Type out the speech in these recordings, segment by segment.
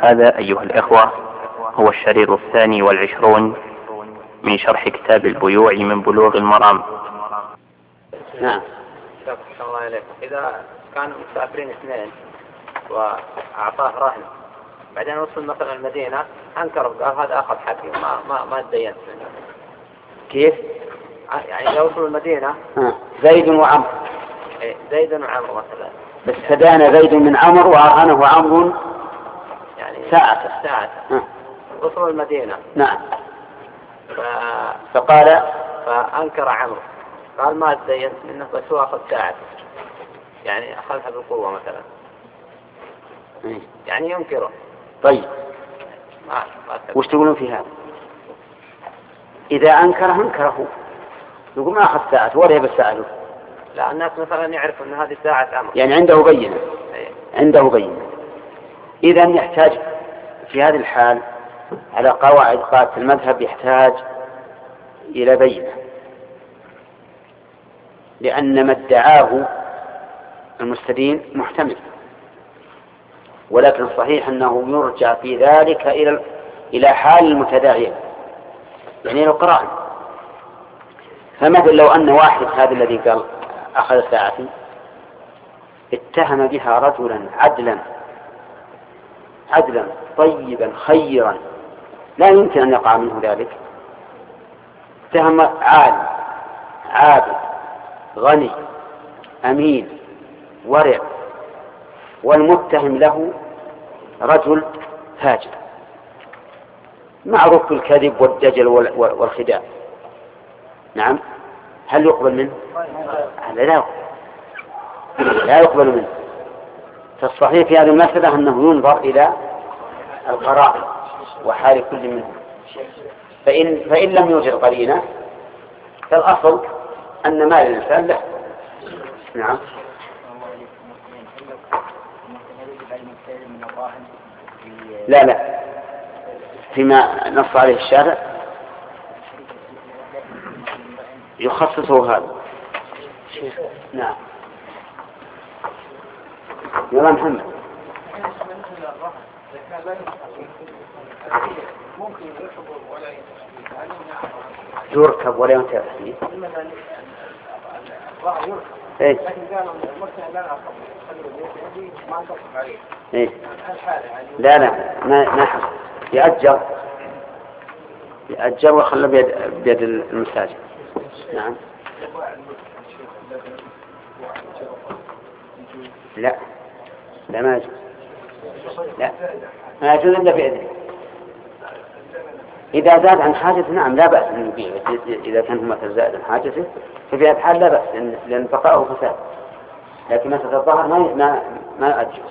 هذا أيها الإخوة هو الشريط 22 من شرح كتاب البيوع من بلوغ المرام. نعم. الله عليكم. إذا كانوا مسافرين اثنين وأعطاه رهن، بعدين وصل مثلا المدينة أنكر وقال هذا أخذ حقي ما تدينت منه. كيف؟ يعني إذا وصلوا المدينة زيد وعمر. زيد وعمر مثلا، بس تدان زيد من عمر وأرهنه عمرو يعني ساعة. وصلوا المدينة. نعم. فأنكر عمرو، قال ما تدينت منه بس هو أخذ ساعة، يعني أخذها بالقوة مثلا. يعني ينكره. طيب وش تقولون في هذا؟ إذا أنكره يقول ما أخذ ساعة ولا بالساعة. لا، الناس مثلا يعرفوا أن هذه ساعة أمر، يعني عنده بينة. إذا يحتاج في هذه الحال على قواعد قاعدة المذهب، يحتاج إلى بينة، لأن ما ادعاه المستدين محتمل، ولكن الصحيح أنه يرجع في ذلك إلى حال المتداعيين، يعني إلى القرائن. فمثل لو أن واحد هذا الذي قال أخذ ساعة اتهم بها رجلا عدلا طيبا خيرا لا يمكن أن يقع منه ذلك، اتهم عالم عابد غني أمين ورع، والمتهم له رجل فاجر معروف بالكذب والدجل والخداع. نعم، هل يقبل منه؟ لا يقبل منه. فالصحيح في هذه المسألة أنه ينظر إلى القرائن وحال كل منهم، فإن لم يوجد قرينة فالأصل أن مال الإنسان له. نعم. لا فيما نص عليه الشارع يخصصه هذا. نعم. يلا محمد. يركب ولا ينتهي فيه. إيه. إيه. لا ما حصل. يأجر وخلى بيد المساجد. نعم. لا ما يجوز. ما يجوز إلا بإذنه. إذا زاد عن حاجته نعم لا بأس أن يبيع، إذا كان هو مثل زائد عن حاجته ففي هذا الحال لا بأس، لأن بقاؤه فساد. لكن مثل الظهر ما يؤجر.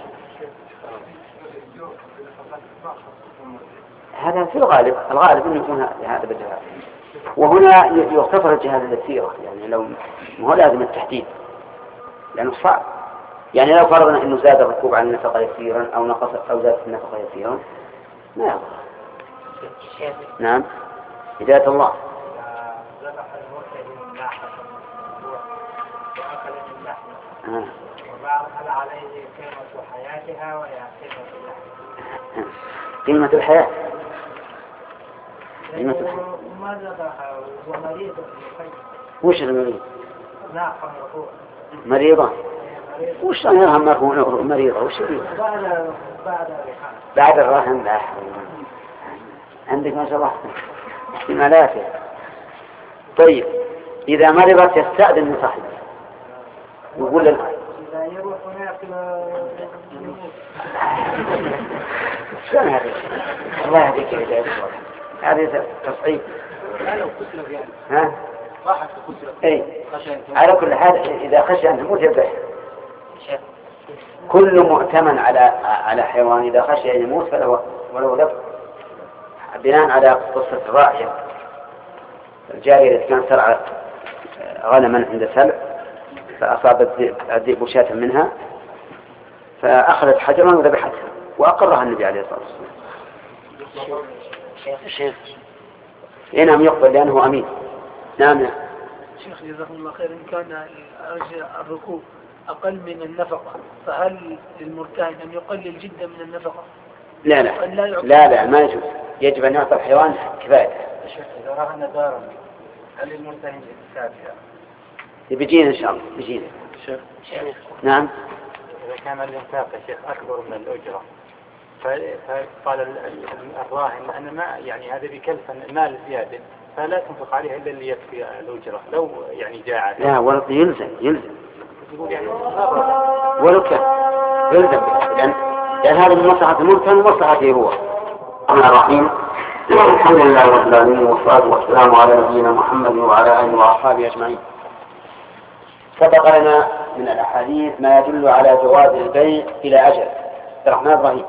هذا في الغالب أنه يكون هذا بالجهاد، وهنا يغتفر الجهاد اليسيرة، يعني لو ما هو لازم التحديد لأنه صعب. يعني لو فرضنا أنه زاد الركوب عن النفقة يسيرا أو نقص أو زاد النفقة يسيرا ما يضر. نعم. هداية الله. وهل عليه قيمة حياتها وهي قيمة الحياة. ماذا هو مريض؟ وش المريض؟ لا مريضة. وش يرهم مريضة؟ وش بعد الرهن. لا عندك ما شاء الله احتمالات. طيب إذا مرضت يستأذن من صاحبه يقول لنا إذا يروح هناك شلون هذا؟ الله يهديك يا هذه تصعيب. ها؟ اي على كل حال إذا خشي أن تموت يذبح. كل مؤتمن على حيوان إذا خشي أن يموت ولو ذبح، بناء على قصة الراعية الجارية التي كانت ترعى غنما عند سلع فأصابت الذئب شاة منها فأخذت حجرا وذبحتها وأقرها النبي عليه الصلاة والسلام. شيخ نعم يقبل لأنه أمين. نعم. شيخ جزاكم الله خير، إن كان الركوب أقل من النفقة فهل للمرتهن أن يقلل جدا من النفقة؟ لا لا لا لا ما يجوز، يجب أن يعطى الحيوان كفاية. إذا رهن دارا هل المرتهن الكافية؟ بيجينا إن شاء الله بيجينا. نعم. إذا كان الإنفاق يا شيخ أكبر من الأجرة فقال الراهن أنا ما يعني هذا بكلف المال زيادة فلا تنفق عليها إلا اللي يكفي الأجرة لو يعني جاء. لا ورد يلزم يقول يعني ولو كان يلزم لأن هذا من مصلحة المرتهن ومصلحته هو. الرحمن الرحيم. الحمد لله رب العالمين والصلاة والسلام على نبينا محمد وعلى آله وأصحابه أجمعين. سبق لنا من الأحاديث ما يدل على جواز البيع إلى أجل. الرحمن الرحيم.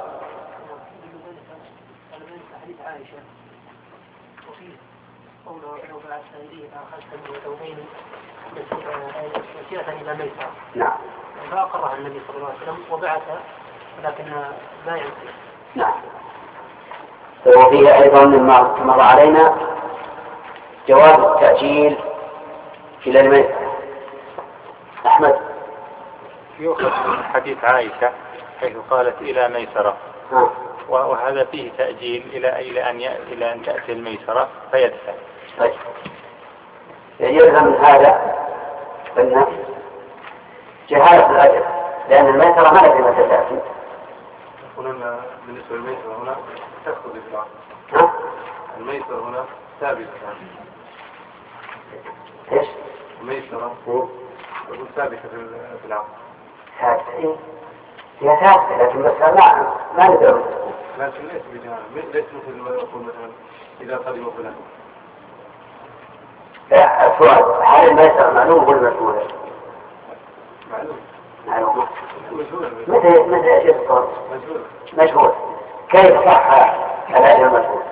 حديث عائشة وفيه قوله لو بعث إليه فأخذت منه ثوبين مسيرة إلى ميسرة. نعم. فأقرها النبي صلى الله عليه وسلم وبعث ولكن لا ينفع. نعم. وفيه أيضا مما مر علينا جواز التأجيل إلى الميسرة. أحمد. يؤخذ حديث عائشة حيث قالت إلى ميسرة وهذا فيه تأجيل إلى أن تأتي الميسرة فيدفع. طيب. يلزم من هذا أن جهالة الأجل لأن الميسرة ما لازم أن تأتي. هنا بالنسبة للميسرة هنا تأخذ الإطلاق. الميسرة هنا ثابتة. إيش؟ الميسرة تكون ثابتة في العقد. ثابتة. هي ثابتة لكن بس ما ندري. لكن ليس بجانب ليس مثل ما يقول مثلا إذا قدم فلان. لا السؤال هل الميسرة معلوم ولا مجهولة؟ معلوم. متى يجب الصوت؟ مجهول. كيف صح الأجل مجهول؟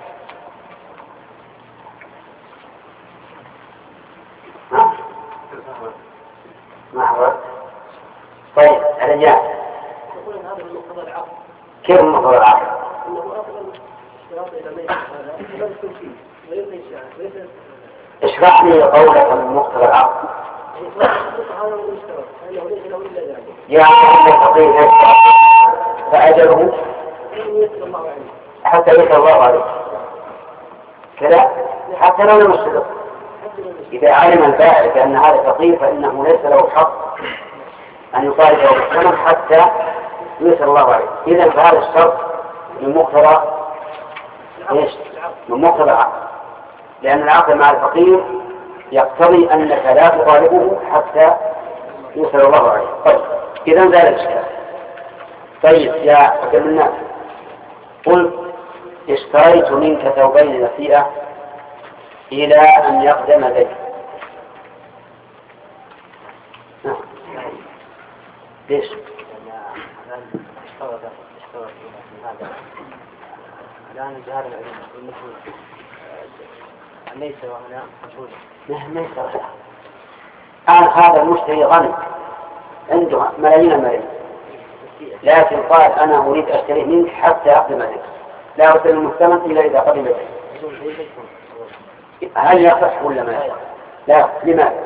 ما حضرت. طيب الرجال يقول هذا من مقتضى العقد. كيف مقتضى العقد؟ انه افضل اشتراط الى ميت هذا لا يكون فيه وليس اشرح لي قولك من مقتضى العقد. هذا هو الاشتراط انه ليس له الا ذلك. يعني يستطيع فاجله يسر الله عليه حتى يسر الله عليه كذا حتى لو لم يشترط. إذا علم البائع بأن هذا فقير فإنه ليس له حق أن يطالبه بالثمن حتى يسر الله عليه. إذا فهذا الشرط من مقتضى إيش؟ من مقتضى العقد لأن العقد مع الفقير يقتضي أنك لا تطالبه حتى يسر الله عليه. طيب إذا زال الإشكال. طيب يا عبد الناس قل اشتريت منك ثوبين نسيئة إلى أن يقدم ذلك. ليش؟ الآن جهال العلم والمجهول ليس وهنا مجهول. ليس الآن هذا المشتري غني عنده ملايين لكن قال أنا أريد أشتري منك حتى أقدم ذلك لا أسلم الثمن إلا إذا قدم ذلك. هل يصح ولا ما يصح؟ لا. لماذا؟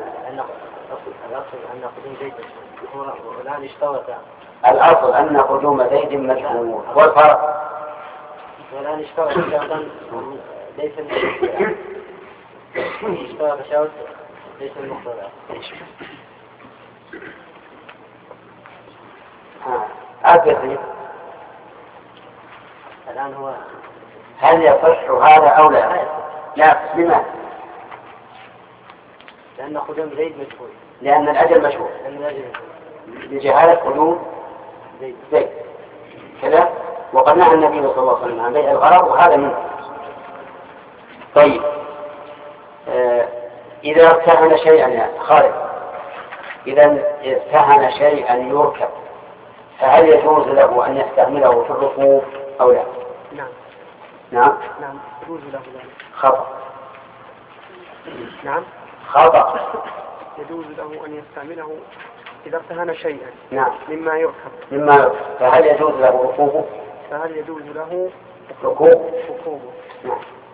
والآن اشترط. الأصل أن قدوم زيد مجهول والفرق والآن اشترط شرطا ليس المقتضى. اشترط شرط ليس المقتضى. أبدا. الآن هو هل يصح هذا أو لا؟ لا. لماذا؟ لأن قدوم زيد مجهول. لأن الأجل مشهور لجهالة قدوم زيد كذا. وقد نهى النبي صلى الله عليه وسلم عن بيع الغرض وهذا منه. طيب إذا ارتهن شيئا يا خالد إذا ارتهن شيئا يركب فهل يجوز له أن يستعمله في الركوب أو لا؟ نعم يجوز له ذلك. خطأ. نعم خطأ. يجوز له أن يستعمله إذا ارتهن شيئا نعم مما يركب فهل يجوز له ركوبه؟ فهل يجوز له ركوبه؟ نعم.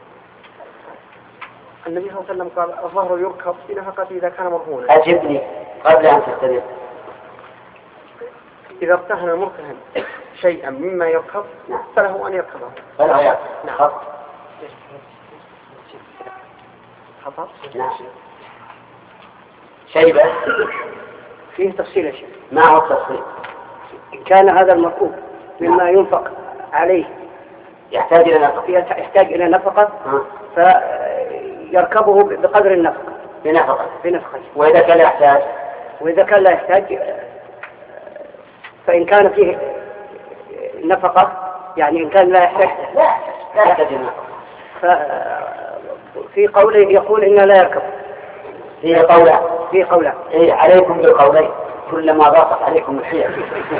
النبي صلى الله عليه وسلم قال الظهر يركب فقط إذا كان مرهونا. أجبني قبل أن تستدل. إذا ارتهن مرتهن شيئا مما يركب فله أن يركبه. نعم. خطأ. نعم. شيبة فيه تفصيل يا شيخ. ما هو التفصيل؟ إن كان هذا المركوب مما ينفق عليه يحتاج إلى نفقة فيركبه بقدر النفقة بنفقة. وإذا كان لا يحتاج فإن كان فيه نفقة يعني إن كان لا يحتاج النفقة في قوله يقول إنه لا يركب. في قوله إيه عليكم بالقولين كلما ضاقت عليكم الحيل.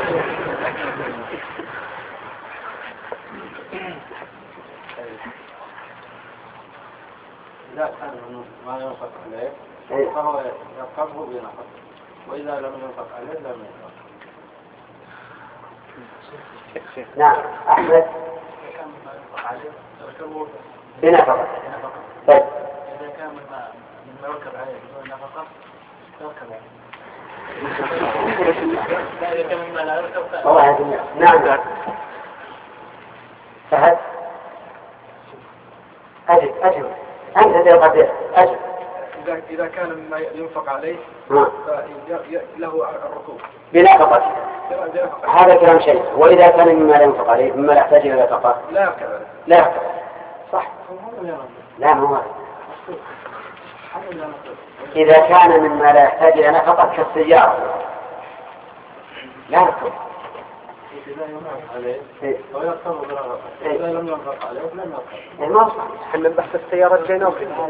إذا كان ما ينفق عليه فهو يركبه بنفقة، وإذا لم ينفق عليه لم ينفق. نعم. أحمد بنفقة. طيب إذا كان مما يركب عليه بدون نفقة يركب عليه. إذا كان مما لا يركب نعم. فهد أجل أنت تقدر أجل. إذا كان مما ينفق عليه له الركوب بنفقة. هذا كلام شيء. وإذا كان مما لا ينفق عليه مما لا يحتاج إلى نفقة لا يركب. صح. لا ما هو. إذا كان مما لا يحتاج إلى نفقة كالسيارة لا يركب. إذا ينفق عليه ويركب بنفقة، إذا لم ينفق عليه لم يركب. ما صح. احنا بحث السيارة جيناه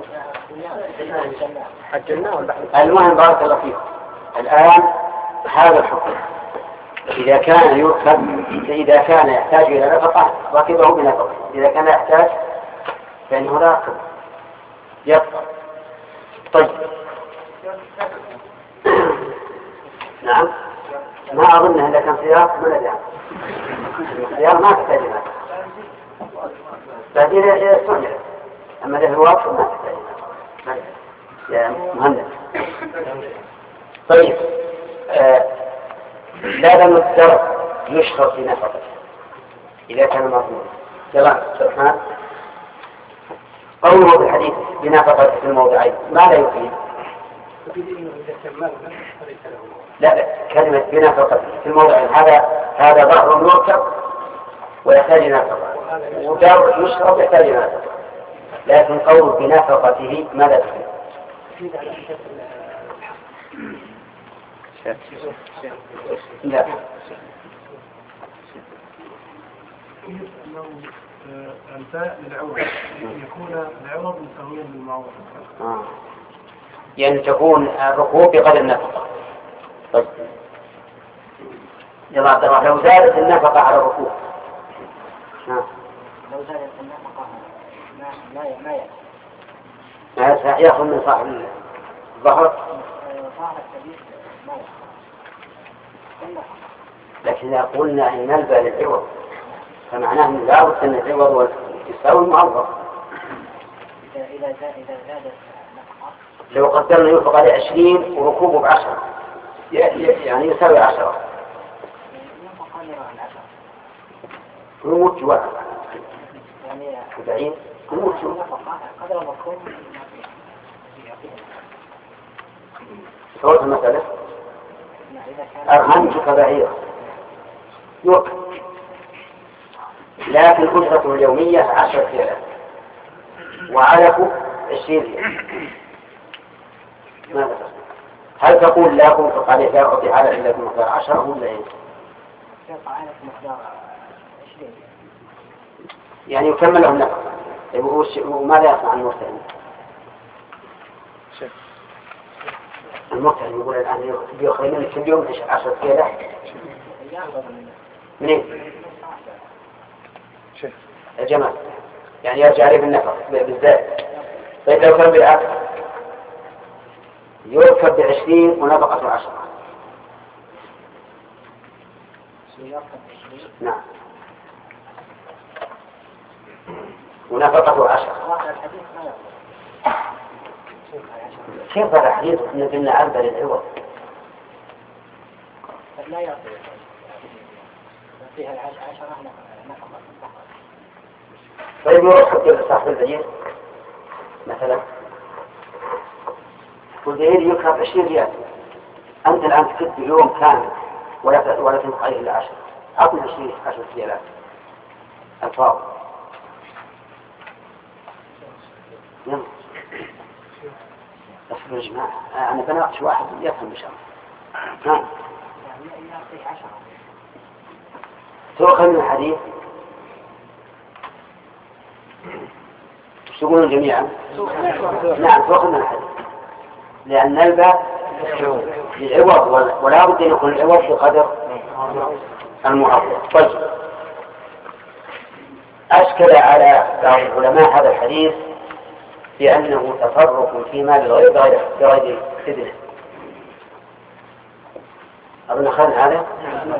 المهم بارك الله فيك. الآن هذا الحكم إذا كان يحتاج إلى نفقة ركبه بنفقة، إذا كان يحتاج فإنه لا يركب يبقى. طيب نعم. ما أظن إذا كان سيارة ما ندري. سيارة ما تحتاج نفقة بعدين يستعمل. أما له الواقع ما تحتاج نفقة يا مهندس. طيب لا لم الدرب يشخص بنفقه إذا كان مرفوعا. تمام. سبحان قوله بالحديث بنفقة في الموضعين ما لا يفيد. لا كلمة بنفقة في الموضعين هذا ظهر يركب ويحتاج نفقة، ودار يشرب يحتاج نفقة، لكن قوله بنفقته ماذا تفيد؟ لا الفاء للعوض يكون العوض مساويا للمعوض. يعني تكون الركوب بقدر النفقة. طيب لو زادت النفقة على الركوب لو زادت النفقة ما يأخذ من صاحب الظهر. لكن إذا قلنا إن نلبى للعوض فمعناه أن لا بد أن العوض يساوي المعوض. إذا زادت لو قدرنا ينفق عليه 20 وركوبه ب10 يعني يساوي 10 يموت جوع يعني يموت جوع قدر الركوب. صورة المسألة أرهنتك بعيرا يوكل لكن أجرته اليومية 10 ريالات وعلفه 20 ريال. ماذا تصنع؟ هل تقول لا أنفق عليه لا أعطي على إلا بمقدار 10 ولا إيه؟ يعني يكمل له النفقة. وماذا يصنع المرتهن؟ المرتهن يقول الآن بيخرج منك كل يوم 10 ريالات منين؟ الجمال يعني يرجع عليه بالنفق بالذات. طيب لو كان بالعكس يركب ب20 ونفقته 10. نعم ونفقته 10. كيف هذا الحديث إن قلنا عبد للعوض؟ فيها 10 نفقة. طيب يروح حق صاحب البعير مثلا والبعير يكرم 20 ريال، أنت الآن تكتب يوم كامل ولا تنفق عليه إلا 10، أعطني 10 ريالات الفاضل. يلا أصبر يا جماعة، أنا بناقش واحد يفهم بشر. نعم تؤخذ من الحديث. تقولون جميعا نعم تؤخذ من الحديث، لأن الباء للعوض ولا بد أن يكون العوض في قدر المعوض. طيب أشكل على بعض العلماء هذا الحديث بأنه تفرق في مال الغير بغير إذنه. أظن أخذنا هذا؟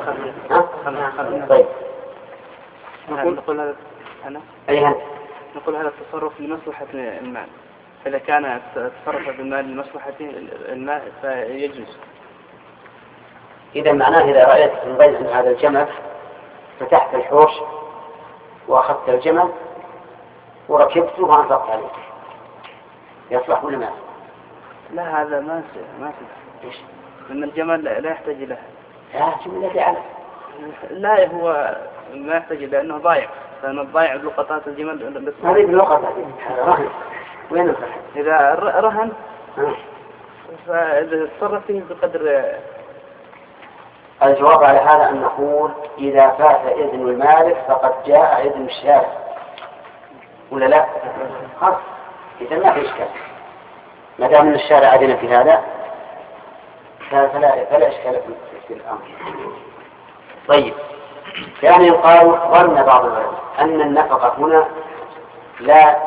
طيب نقول هذا نقول هذا التصرف لمصلحة المال، إذا كان تصرف بالمال لمصلحة المال فيجوز. إذا معناه إذا رأيت من بين هذا الجمل فتحت الحوش وأخذت الجمل وركبته وأنفقت عليه يصلح ولا ما؟ لا هذا ما إيش؟ لأن الجمل لا يحتاج له. لا جملة فعلا. لا هو ما يحتاج لأنه ضايع، لأن الضايع لقطات الجمل بس. هذه بلقطة رهن. وين الرهن؟ إذا رهن فإذا تصرف فيه بقدر. الجواب على هذا أن نقول إذا فات إذن المالك فقد جاء إذن الشارع ولا لا؟ خلاص إذا ما في إشكال، ما دام أن الشارع أذن في هذا فلا إشكال في الأمر. طيب يعني يقال ظن بعض العلماء أن النفقة هنا لا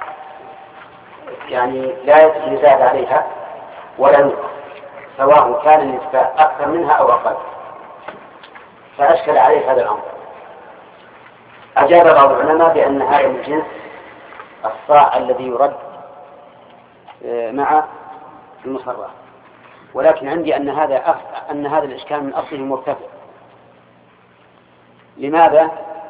يزاد عليها ولا ينقص، سواء كان النسبة أكثر منها أو أقل، فأشكل عليه هذا الأمر. أجاب بعض العلماء بأن هذا من جنس الصاع الذي يرد مع المصرات، ولكن عندي أن هذا الإشكال من أصله مرتفع. لماذا؟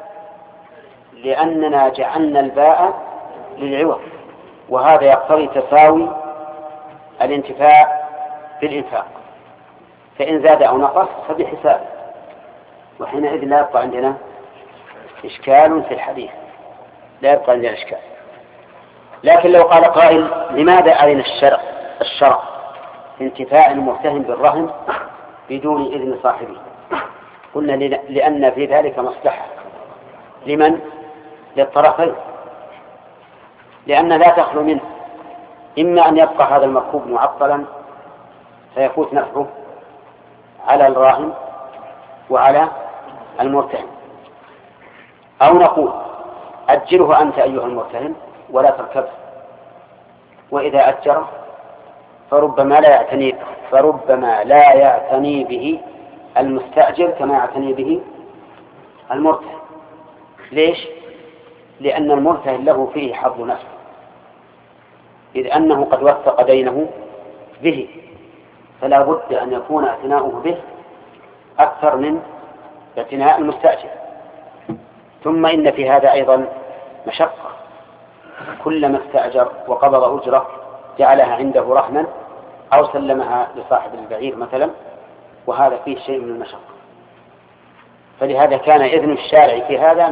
لأننا جعلنا الباء للعوض، وهذا يقتضي تساوي الانتفاع بالإنفاق، فإن زاد أو نقص فبحساب، وحينئذ لا يبقى عندنا إشكال في الحديث، لا يبقى عندنا إشكال. لكن لو قال قائل لماذا أذن الشرع في انتفاع المرتهن بالرهن بدون إذن صاحبه؟ قلنا لأن في ذلك مصلحة لمن؟ للطرفين، لأن لا تخلو منه، إما أن يبقى هذا المركوب معطلا فيفوت نفعه على الراهن وعلى المرتهن، أو نقول أجره أنت أيها المرتهن ولا تركبه، وإذا أجره فربما لا يعتني به المستأجر كما يعتني به المرتهن. ليش؟ لأن المرتهن له فيه حظ نفسه، إذ أنه قد وثق دينه به، فلا بد أن يكون اعتناؤه به أكثر من اعتناء المستأجر. ثم إن في هذا أيضا مشقة، كلما استأجر وقبض أجرة جعلها عنده رهنا أو سلمها لصاحب البعير مثلا، وهذا فيه شيء من المشقة. فلهذا كان إذن الشارع في هذا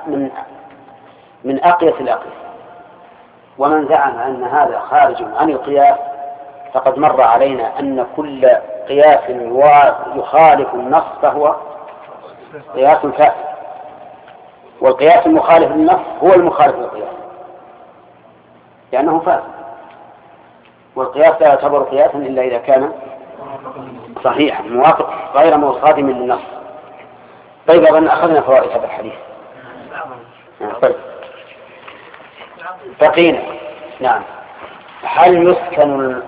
من أقيس الأقيس. ومن زعم أن هذا خارج عن القياس فقد مر علينا أن كل قياس يخالف النص فهو قياس فاسد، والقياس المخالف للنص هو المخالف للقياس لأنه فاسد، والقياس لا يعتبر قياسا إلا إذا كان صحيحا موافق غير مصادم للنص. طيب أظن أخذنا فوائد هذا الحديث. طيب بقينا. نعم. هل يسكن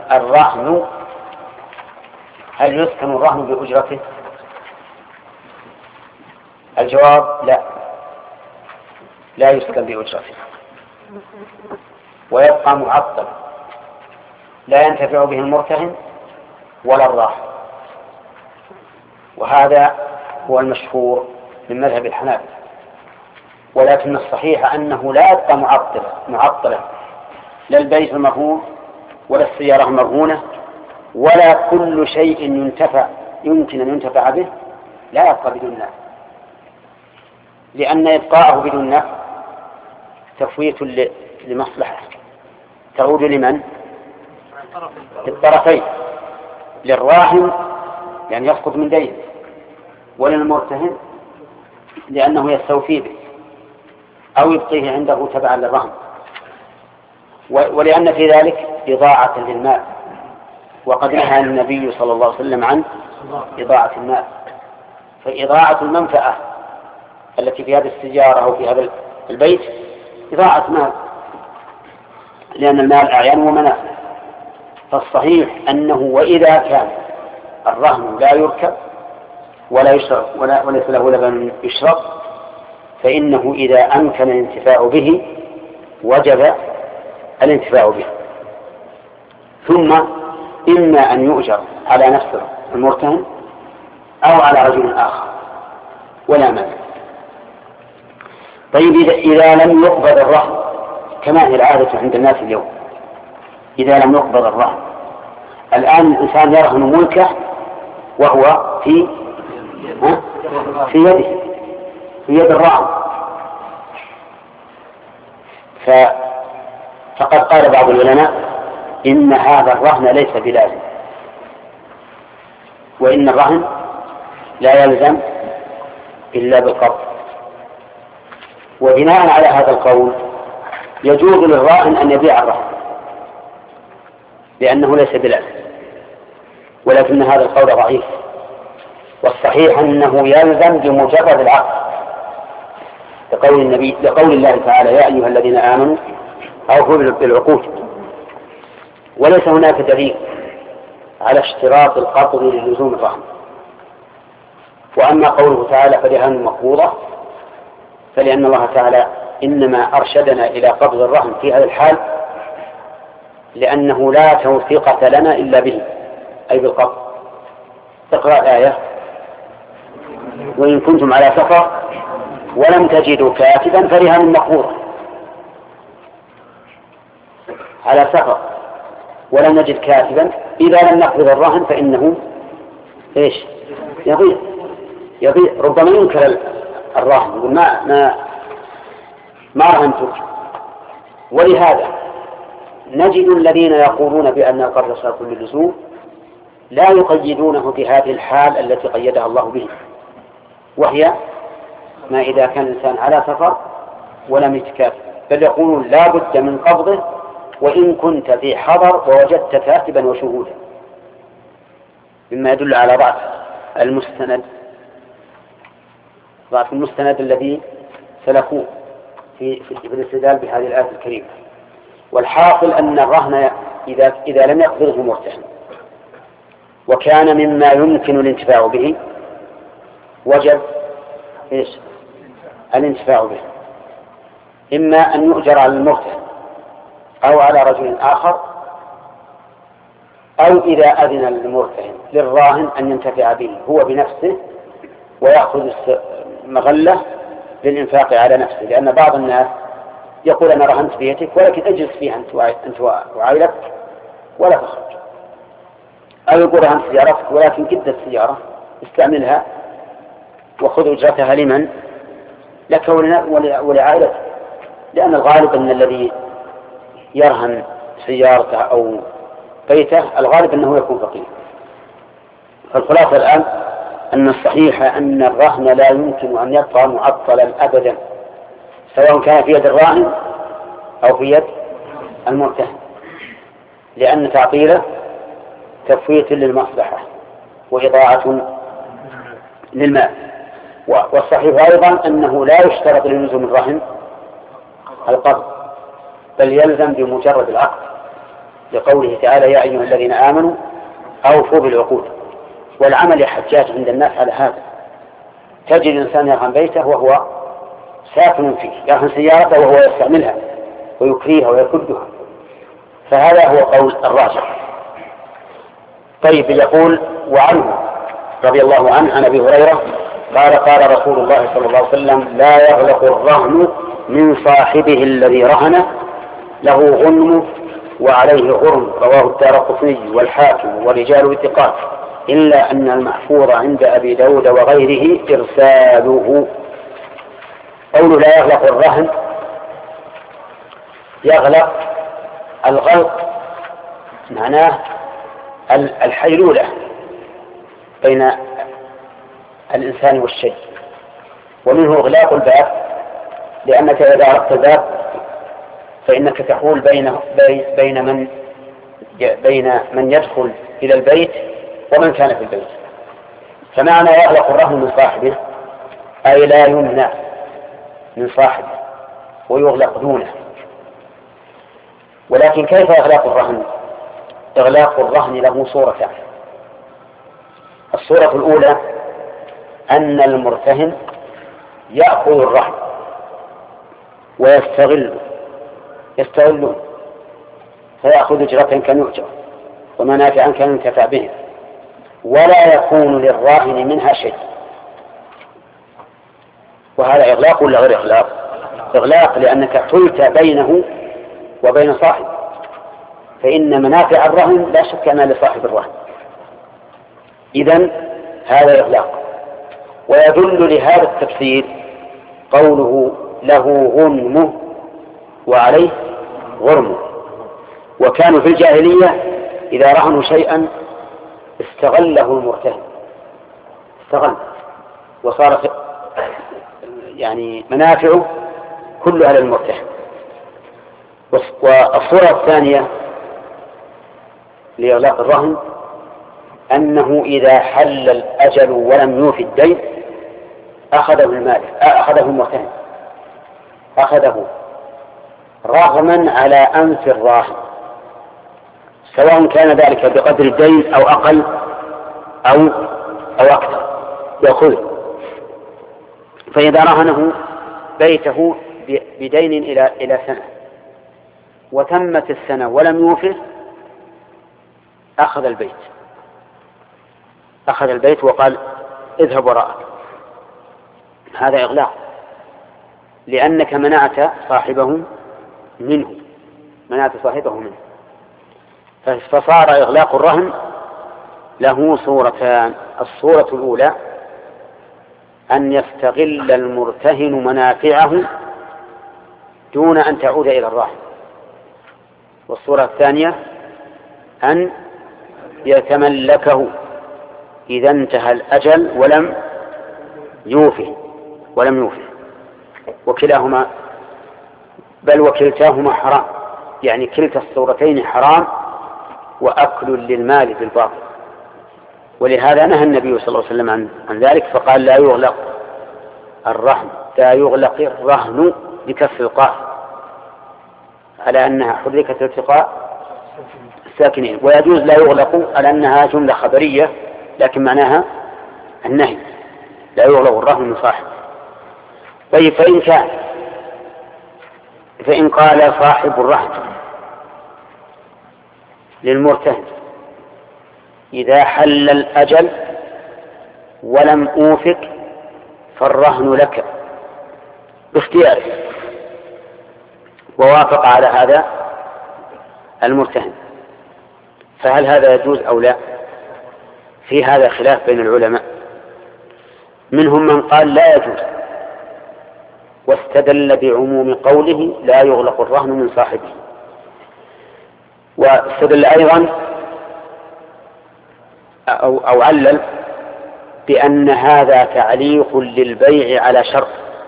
الرهن بأجرته؟ الجواب لا يسكن بأجرته، ويبقى معطل لا ينتفع به المرتهن ولا الراهن، وهذا هو المشهور من مذهب الحنابلة، ولكن الصحيح أنه لا يبقى معطلا لا البيت المرهون ولا السيارة المرهونة ولا كل شيء يمكن أن ينتفع به لا يبقى بدون نفع، لأن إبقاءه بدون نفع تفويت لمصلحة تعود لمن؟ للطرفين، للراهن يعني يسقط من دين، وللمرتهن لأنه يستوفي به أو يبقيه عنده تبعا للرهن، ولأن في ذلك إضاعة للمال، وقد نهى النبي صلى الله عليه وسلم عن إضاعة المال. فإضاعة المنفعة التي في هذه السيارة أو في هذا البيت إضاعة مال، لأن المال أعيان ومنافع. فالصحيح أنه وإذا كان الرهن لا يركب ولا يشرب وليس له لبن يشرب فإنه إذا أمكن الانتفاع به وجب الانتفاع به، ثم إما أن يؤجر على نفسه المرتهن أو على رجل آخر ولا مانع. طيب إذا لم يقبض الرهن كما هي العادة عند الناس اليوم، إذا لم يقبض الرهن الآن الإنسان يرهن ملكه وهو في يده في يد الراهن، فقد قال بعض العلماء إن هذا الرهن ليس بلازم، وإن الرهن لا يلزم إلا بالقبض. وبناء على هذا القول يجوز للراهن أن يبيع الرهن لأنه ليس بلازم، ولكن هذا القول ضعيف، والصحيح أنه يلزم بمجرد العقد لقول الله تعالى يا أيها الذين آمنوا أوفوا بالعقود، وليس هناك دليل على اشتراط القبض للزوم الرهن. وأما قوله تعالى فرهان مقبوضة فلأن الله تعالى إنما أرشدنا إلى قبض الرهن في هذا الحال لأنه لا توثيقة لنا إلا به أي بالقبض. تقرأ الآية وإن كنتم على سفر ولم تجدوا كاتبا فرهان مقبوضة، على سفر ولم نجد كاتبا إذا لم نقبض الرهن فإنه إيش؟ يضيع ربما ينكر الراهن يقول ما رهنتك. ولهذا نجد الذين يقولون بأن القرض صار للزوم لا يقيدونه بهذه الحال التي قيدها الله به، وهي ما إذا كان الإنسان على سفر ولم يتكاتب، بل يقولون لا بد من قبضه وإن كنت في حضر ووجدت كاتبا وشهودا، مما يدل على ضعف المستند الذي سلكوه في الاستدلال بهذه الآية الكريمة. والحاصل أن الرهن إذا لم يقبضه مرتهن وكان مما يمكن الانتفاع به وجب الانتفاع به، إما أن يؤجر على المرتهن أو على رجل آخر، أو إذا أذن المرتهن للراهن أن ينتفع به هو بنفسه ويأخذ مغلة للإنفاق على نفسه، لأن بعض الناس يقول أنا رهنت بيتك ولكن أجلس فيها أنت وعائلتك ولا تخرج، أو يقول رهنت سيارتك ولكن جد السيارة استعملها وخذ أجرتها لمن؟ لك ولعائلتك، لأن الغالب أن الذي يرهن سيارته أو بيته الغالب أنه يكون فقير. فالخلاصة الآن أن الصحيح أن الرهن لا يمكن أن يبقى معطلا أبدا، سواء كان في يد الراهن أو في يد المرتهن، لأن تعطيله تفويت للمصلحة وإضاعة للمال. والصحيح أيضا أنه لا يشترط للزوم الرهن القبض، بل يلزم بمجرد العقد لقوله تعالى يا أيها الذين آمنوا أوفوا بالعقود. والعمل يا حجاج عند الناس على هذا، تجد الإنسان يرهن بيته وهو ساكن فيه، يرهن سيارته وهو يستعملها ويكريها ويكدها، فهذا هو قول الراجح. طيب يقول وعنه رضي الله عنه عن أبي هريرة قال رسول الله صلى الله عليه وسلم: لا يغلق الرهن من صاحبه الذي رهن له غنم وعليه غرم. رواه الدارقطني والحاكم ورجال ثقات، إلا أن المحفوظ عند أبي داود وغيره إرساله. قول لا يغلق الرهن، يغلق الغلق معناه الحيلولة بين الإنسان والشيء، ومنه إغلاق الباب، لأنك إذا أغلقت الباب فإنك تحول بين من يدخل إلى البيت ومن كان في البيت. فمعنى يغلق الرهن من صاحبه أي لا يمنع من صاحبه ويغلق دونه. ولكن كيف إغلاق الرهن؟ إغلاق الرهن له صورتان. الصورة الأولى أن المرتهن يأخذ الرهن ويستغله فيأخذ أجرة كان يؤجر ومنافعا كان ينتفع به، ولا يكون للراهن منها شيء. وهذا إغلاق ولا غير إغلاق؟ إغلاق، لأنك حلت بينه وبين صاحب، فإن منافع الرهن لا شك أنها لصاحب الرهن. إذن هذا إغلاق. ويدل لهذا التفسير قوله له غنمه وعليه غرمه. وكانوا في الجاهلية إذا رهنوا شيئا استغله المرتهن، استغل وصارت يعني منافعه كلها للمرتهن. والصورة الثانية لإغلاق الرهن أنه إذا حل الأجل ولم يوفي الدين أخذه المرتهن، أخذه رغما على أنف الراهن، سواء كان ذلك بقدر الدين أو أقل أو أكثر يأخذه. فإذا رهنه بيته بدين إلى سنة وتمت السنة ولم يوفه أخذ البيت وقال اذهب وراءك. هذا إغلاق، لأنك منعت صاحبه منه. فصار إغلاق الرهن له صورتان. الصورة الأولى أن يستغل المرتهن منافعه دون أن تعود إلى الراهن. والصورة الثانية أن يتملكه إذا انتهى الأجل ولم يوفه. وكلاهما بل وكلتاهما حرام، يعني كلتا الصورتين حرام وأكل للمال بالباطل. ولهذا نهى النبي صلى الله عليه وسلم عن ذلك، فقال لا يغلق الرهن بكسر القاف على أنها حركت التقاء الساكنين. ويجوز لا يغلق على أنها جملة خبرية لكن معناها النهي، لا يغلق الرهن من صاحب. طيب فإن قال صاحب الرهن للمرتهن إذا حل الأجل ولم أوفك فالرهن لك باختيارك، ووافق على هذا المرتهن، فهل هذا يجوز أو لا؟ في هذا خلاف بين العلماء. منهم من قال لا يجوز واستدل بعموم قوله لا يغلق الرهن من صاحبه، واستدل أيضا أو علل بأن هذا تعليق للبيع على شرط،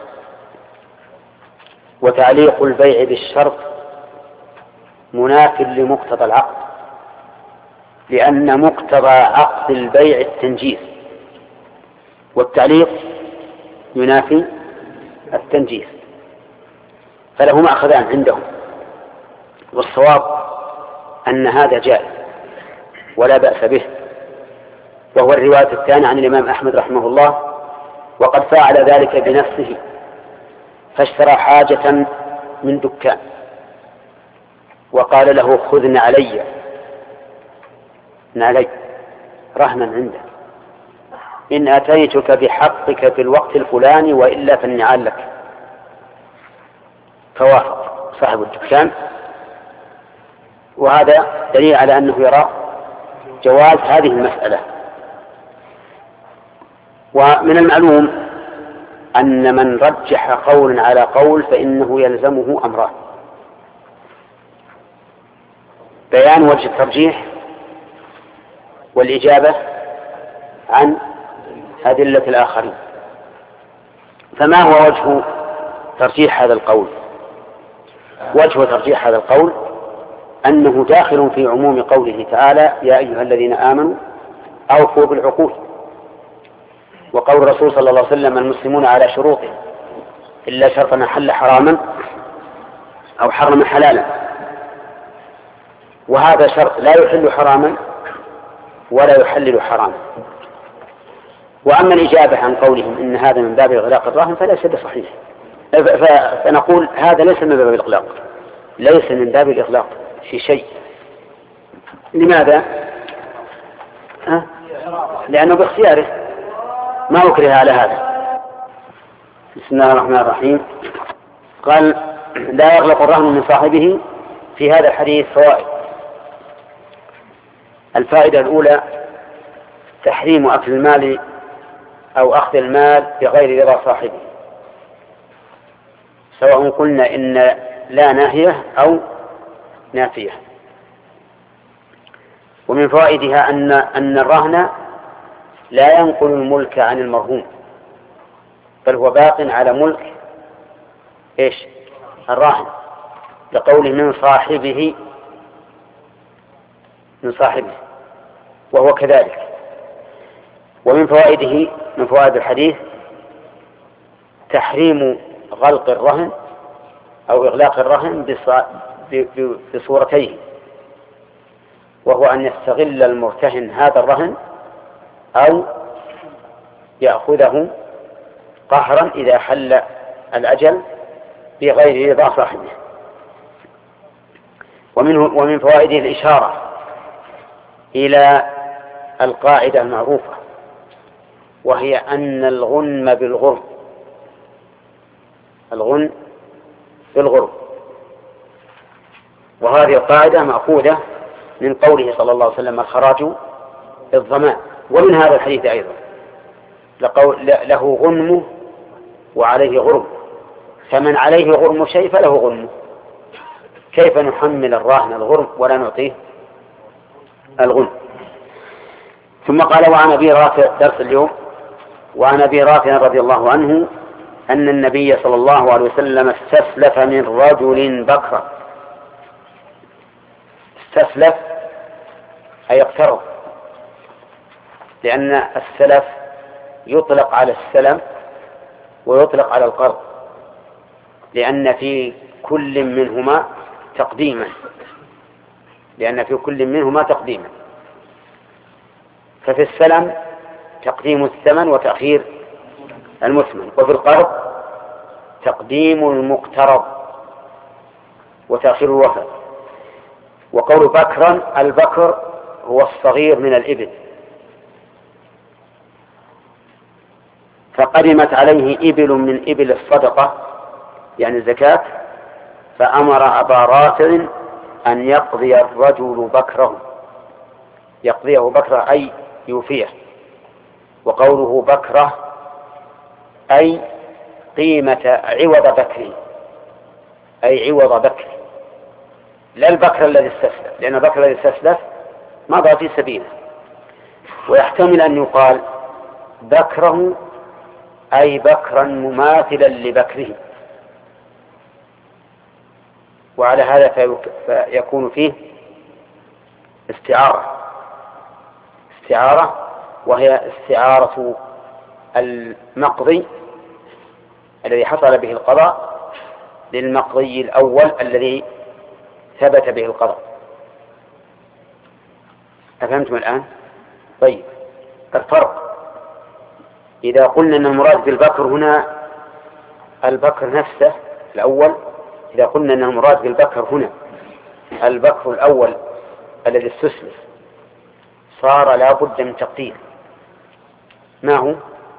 وتعليق البيع بالشرط مناف لمقتضى العقد، لأن مقتضى عقد البيع التنجيز، والتعليق ينافي التنجيز، فلهما أخذان عندهم. والصواب أن هذا جائز ولا بأس به، وهو الرواية الثانية عن الإمام أحمد رحمه الله، وقد فعل ذلك بنفسه، فاشترى حاجة من دكان وقال له خذ نعلي رهنا عنده إن أتيتك بحقك في الوقت الفلاني وإلا فالنعال لك، فوافق صاحب الدكان. وهذا دليل على أنه يرى جواز هذه المسألة. ومن المعلوم أن من رجح قول على قول فإنه يلزمه أمران: بيان وجه الترجيح، والإجابة عن أدلة الآخرين. فما هو وجه ترجيح هذا القول؟ وجه ترجيح هذا القول أنه داخل في عموم قوله تعالى: يا أيها الذين آمنوا أوفوا بالعقود. وقول الرسول صلى الله عليه وسلم: المسلمون على شروطهم إلا شرطا حل حراما أو حرم حلالا. وهذا شرط لا يحل حراما ولا يحلل حراما. وأما الإجابة عن قولهم إن هذا من باب إغلاق الرهن فليس بصحيح، فنقول هذا ليس من باب الإغلاق، ليس من باب الإغلاق في شيء. لماذا؟ لأنه باختياره، ما أكره على هذا. بسم الله الرحمن الرحيم. قال: لا يغلق الرهن من صاحبه. في هذا الحديث فوائد. الفائدة الأولى: تحريم أكل المال أو أخذ المال بغير رضا صاحبه، سواء قلنا إن لا ناهية أو نافية. ومن فوائدها أن الرهن لا ينقل الملك عن المرهون، بل هو باق على ملك الراهن، لقوله من صاحبه، وهو كذلك. ومن فوائده، من فوائد الحديث، تحريم غلق الرهن أو إغلاق الرهن بصورتين، وهو أن يستغل المرتهن هذا الرهن أو يأخذه قهرا إذا حل الأجل بغير رضا صاحبه. ومن فوائده الإشارة إلى القاعدة المعروفة، وهي أن الغنم بالغرم، الغنم بالغرم. وهذه القاعدة مأخوذة من قوله صلى الله عليه وسلم: الخراج بالضمان. ومن هذا الحديث أيضا: له غنمه وعليه غرم، فمن عليه غرم شيء فله غنمه. كيف نحمل الراهن الغرم ولا نعطيه الغنم؟ ثم قال: وعن أبي رافع، درس اليوم، وعن أبي رافع رضي الله عنه أن النبي صلى الله عليه وسلم استسلف من رجل بكرا. استسلف أي اقترض، لأن السلف يطلق على السلم ويطلق على القرض، لأن في كل منهما تقديما، ففي السلم تقديم الثمن وتأخير المثمن، وفي القرض تقديم المقترض وتأخير الوفاء. وقول بكرا، البكر هو الصغير من الإبل. فقدمت عليه إبل من إبل الصدقة يعني الزكاة، فأمر أبا رافع أن يقضي الرجل بكره، يقضيه بكره أي يوفيه. وقوله بكره أي قيمة عوض بكره، أي عوض بكر، لا البكر الذي استسلف، لأن البكر الذي استسلف مضى في سبيله. ويحتمل أن يقال بكره أي بكرا مماثلا لبكره، وعلى هذا فيكون فيه استعارة، وهي استعارة المقضي الذي حصل به القضاء للمقضي الأول الذي ثبت به القضاء. أفهمتم الآن؟ طيب، الفرق إذا قلنا أن المراد بالبكر هنا البكر نفسه الأول، إذا قلنا أن المراد بالبكر هنا البكر الأول الذي استسلف، صار لا بد من تقدير، ما هو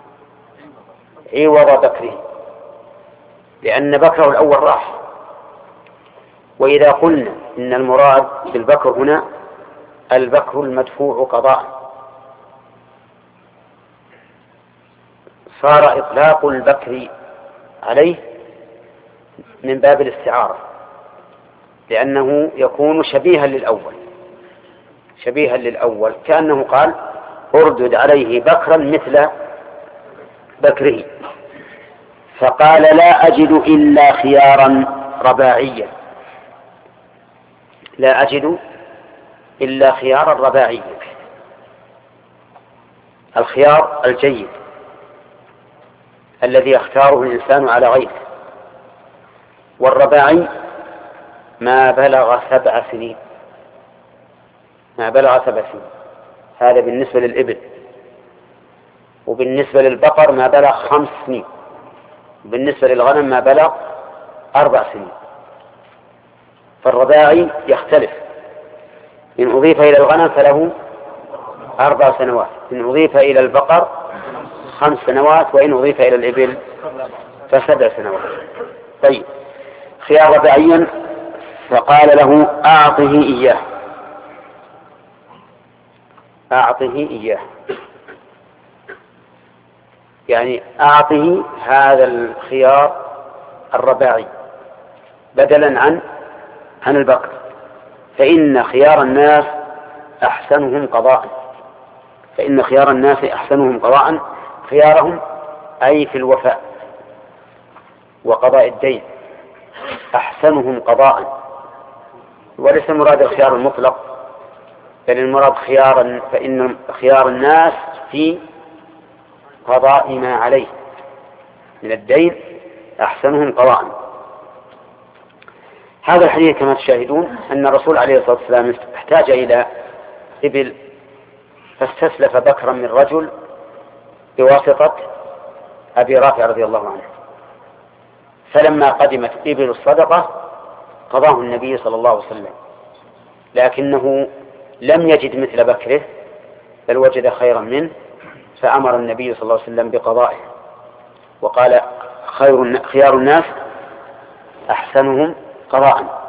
عوض بكره، لأن بكره الأول راح. وإذا قلنا إن المراد بالبكر هنا البكر المدفوع قضاء، صار إطلاق البكر عليه من باب الاستعارة، لأنه يكون شبيها للأول، كأنه قال اردد عليه بكرا مثل بكره، فقال لا أجد إلا خيارا رباعيا، لا أجد إلا خيارا رباعيا. الخيار الجيد الذي يختاره الإنسان على غيره، والرباعي ما بلغ 7 سنين، هذا بالنسبة للإبل. وبالنسبة للبقر ما بلغ 5 سنين، وبالنسبة للغنم ما بلغ 4 سنين. فالرباعي يختلف، إن أضيف إلى الغنم فله 4 سنوات، إن أضيف إلى البقر 5 سنوات، وإن أضيف إلى الإبل ف7 سنوات. طيب، خيار رباعي، فقال له أعطه إياه، يعني أعطه هذا الخيار الرباعي بدلا عن البقر، فإن خيار الناس أحسنهم قضاء، خيارهم أي في الوفاء وقضاء الدين، أحسنهم قضاء، وليس مراد الخيار المطلق، بل المراد خيارا، فإن خيار الناس في قضاء ما عليه من الدين أحسنهم قضاء. هذا الحديث كما تشاهدون أن الرسول عليه الصلاة والسلام احتاج إلى إبل، فاستسلف بكرا من رجل بواسطة أبي رافع رضي الله عنه، فلما قدمت إبل الصدقة قضاه النبي صلى الله عليه وسلم، لكنه لم يجد مثل بكره بل وجد خيرا منه، فأمر النبي صلى الله عليه وسلم بقضائه، وقال خيار الناس أحسنهم قضاء.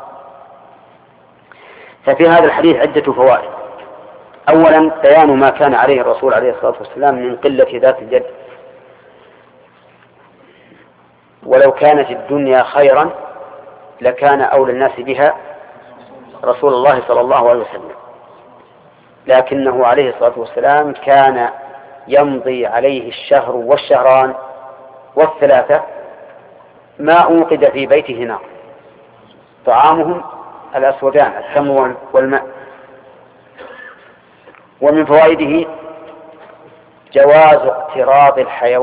ففي هذا الحديث عدة فوائد. أولا، بيان ما كان عليه الرسول عليه الصلاة والسلام من قلة ذات اليد، ولو كانت الدنيا خيرا لكان أولى الناس بها رسول الله صلى الله عليه وسلم، لكنه عليه الصلاة والسلام كان يمضي عليه الشهر والشهران والثلاثة ما أوقد في بيته نار، طعامهم الأسودان التمر والماء. ومن فوائده جواز اقتراض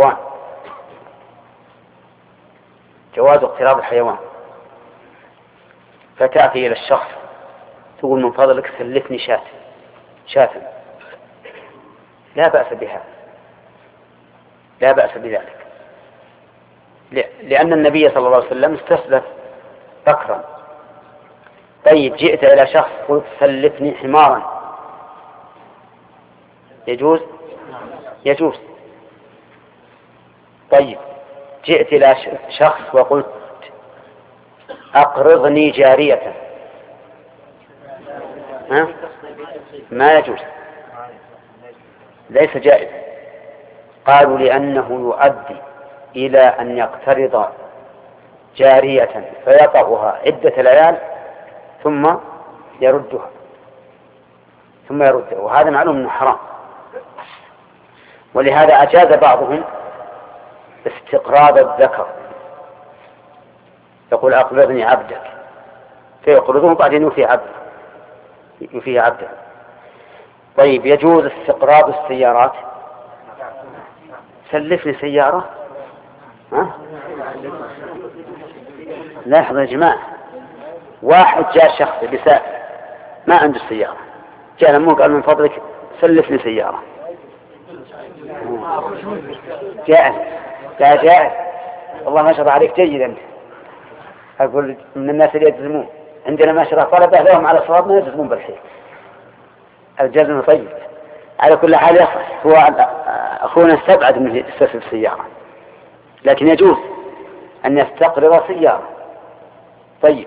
الحيوان، فتأتي إلى الشخص تقول من فضلك سلفني شاة، لا بأس بذلك، لأن النبي صلى الله عليه وسلم استسلف بكرا. طيب، جئت إلى شخص قلت سلفني حمارا، يجوز. طيب، جئت إلى شخص وقلت أقرضني جارية، ما يجوز، ليس جائز. قالوا لأنه يؤدي إلى أن يقترض جارية فيطأها عدة ليال ثم يردها، وهذا معلوم أنه حرام. ولهذا أجاز بعضهم استقراض الذكر، يقول أقرضني عبدك، فيقرضه بعدين يفيه عبده. طيب، يجوز استقراض السيارات، سلفني سيارة، لاحظوا يا جماعة، واحد جاء شخص بسائل ما عنده السيارة، جاء لموه قال من فضلك سلفني سيارة، جائز والله ما شاء الله عليك جيد أنت. أقول من الناس اللي يجزمون، عندنا ما شاء الله طلبة لهم على الصواب ما يجزمون بالحيل، الجزم طيب. على كل حال يصح. هو أخونا استبعد من يستسلف سيارة، لكن يجوز أن يستقرض سيارة. طيب،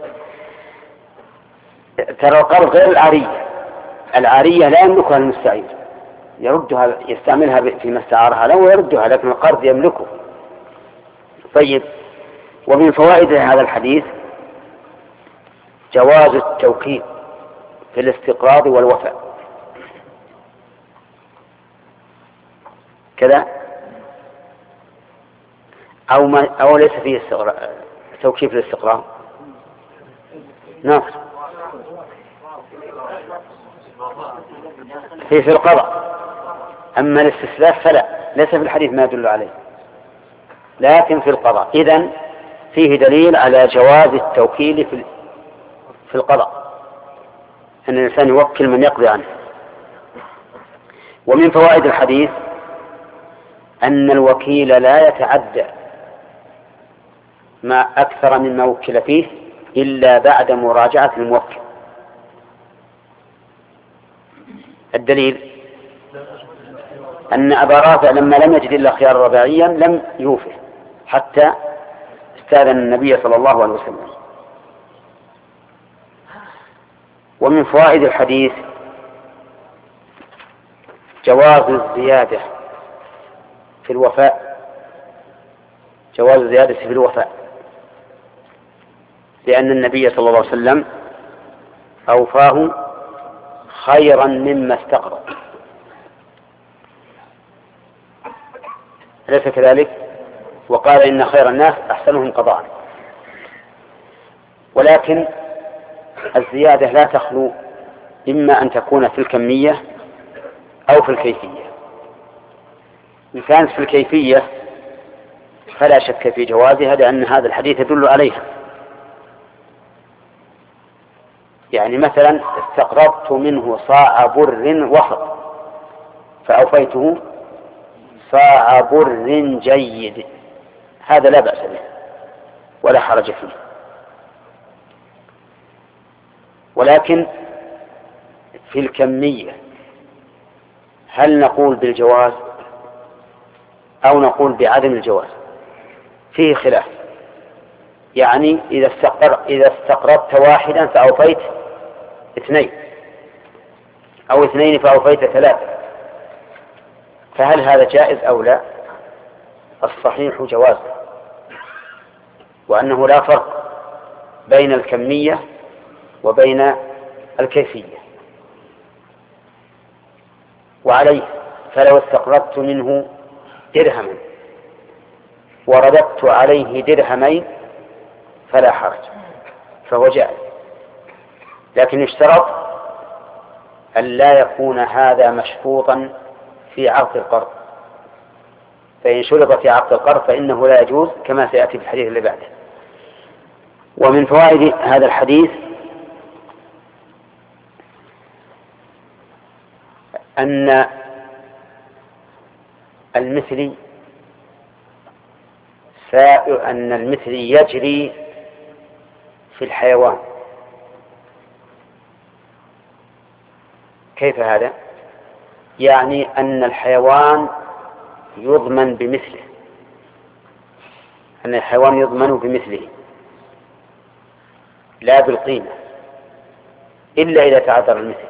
ترى القرض غير العارية. العارية لا يملكها المستعير، يردها، يستعملها فيما استعارها له ويردها، لكن القرض يملكه. طيب، ومن فوائد هذا الحديث جواز التوكيل في الاستقراض والوفاء كذا، أو ليس فيه توكيل في الاستقراض. نعم، في القضاء، أما الاستسلاف فلا، ليس في الحديث ما يدل عليه، لكن في القضاء. إذن فيه دليل على جواز التوكيل في القضاء، أن الإنسان يوكل من يقضي عنه. ومن فوائد الحديث أن الوكيل لا يتعدى ما أكثر مما وكل فيه إلا بعد مراجعة الموكل. الدليل أن أبا رافع لما لم يجد إلا خيارا رباعيا لم يوفه حتى استأذن النبي صلى الله عليه وسلم. ومن فوائد الحديث جواز الزيادة في الوفاء، جواز الزيادة في الوفاء، لأن النبي صلى الله عليه وسلم أوفاه خيرا مما استقرض، أليس كذلك؟ وقال إن خير الناس أحسنهم قضاء. ولكن الزيادة لا تخلو إما أن تكون في الكمية أو في الكيفية. إن كانت في الكيفية فلا شك في جوازها، لأن هذا الحديث يدل عليها. يعني مثلا استقرضت منه صاع بر وسط فأوفيته صاع بر جيد، هذا لا بأس به ولا حرج فيه. ولكن في الكمية هل نقول بالجواز أو نقول بعدم الجواز؟ فيه خلاف. يعني إذا استقرضت واحدا فأوفيت اثنين، أو اثنين فأوفيت ثلاثة، فهل هذا جائز أو لا؟ الصحيح جوازه، وأنه لا فرق بين الكمية وبين الكيفية. وعليه فلو استقرضت منه درهما ورددت عليه درهمين فلا حرج، فهو جائز. لكن اشترط أن لا يكون هذا مشروطا في عقد القرض، فإن شرط في عقد القرض فإنه لا يجوز، كما سيأتي في الحديث اللي بعده. ومن فوائد هذا الحديث أن المثلي يجري في الحيوان. كيف هذا؟ يعني أن الحيوان يضمن بمثله، أن الحيوان يضمن بمثله لا بالقيمة إلا إذا تعذر المثل.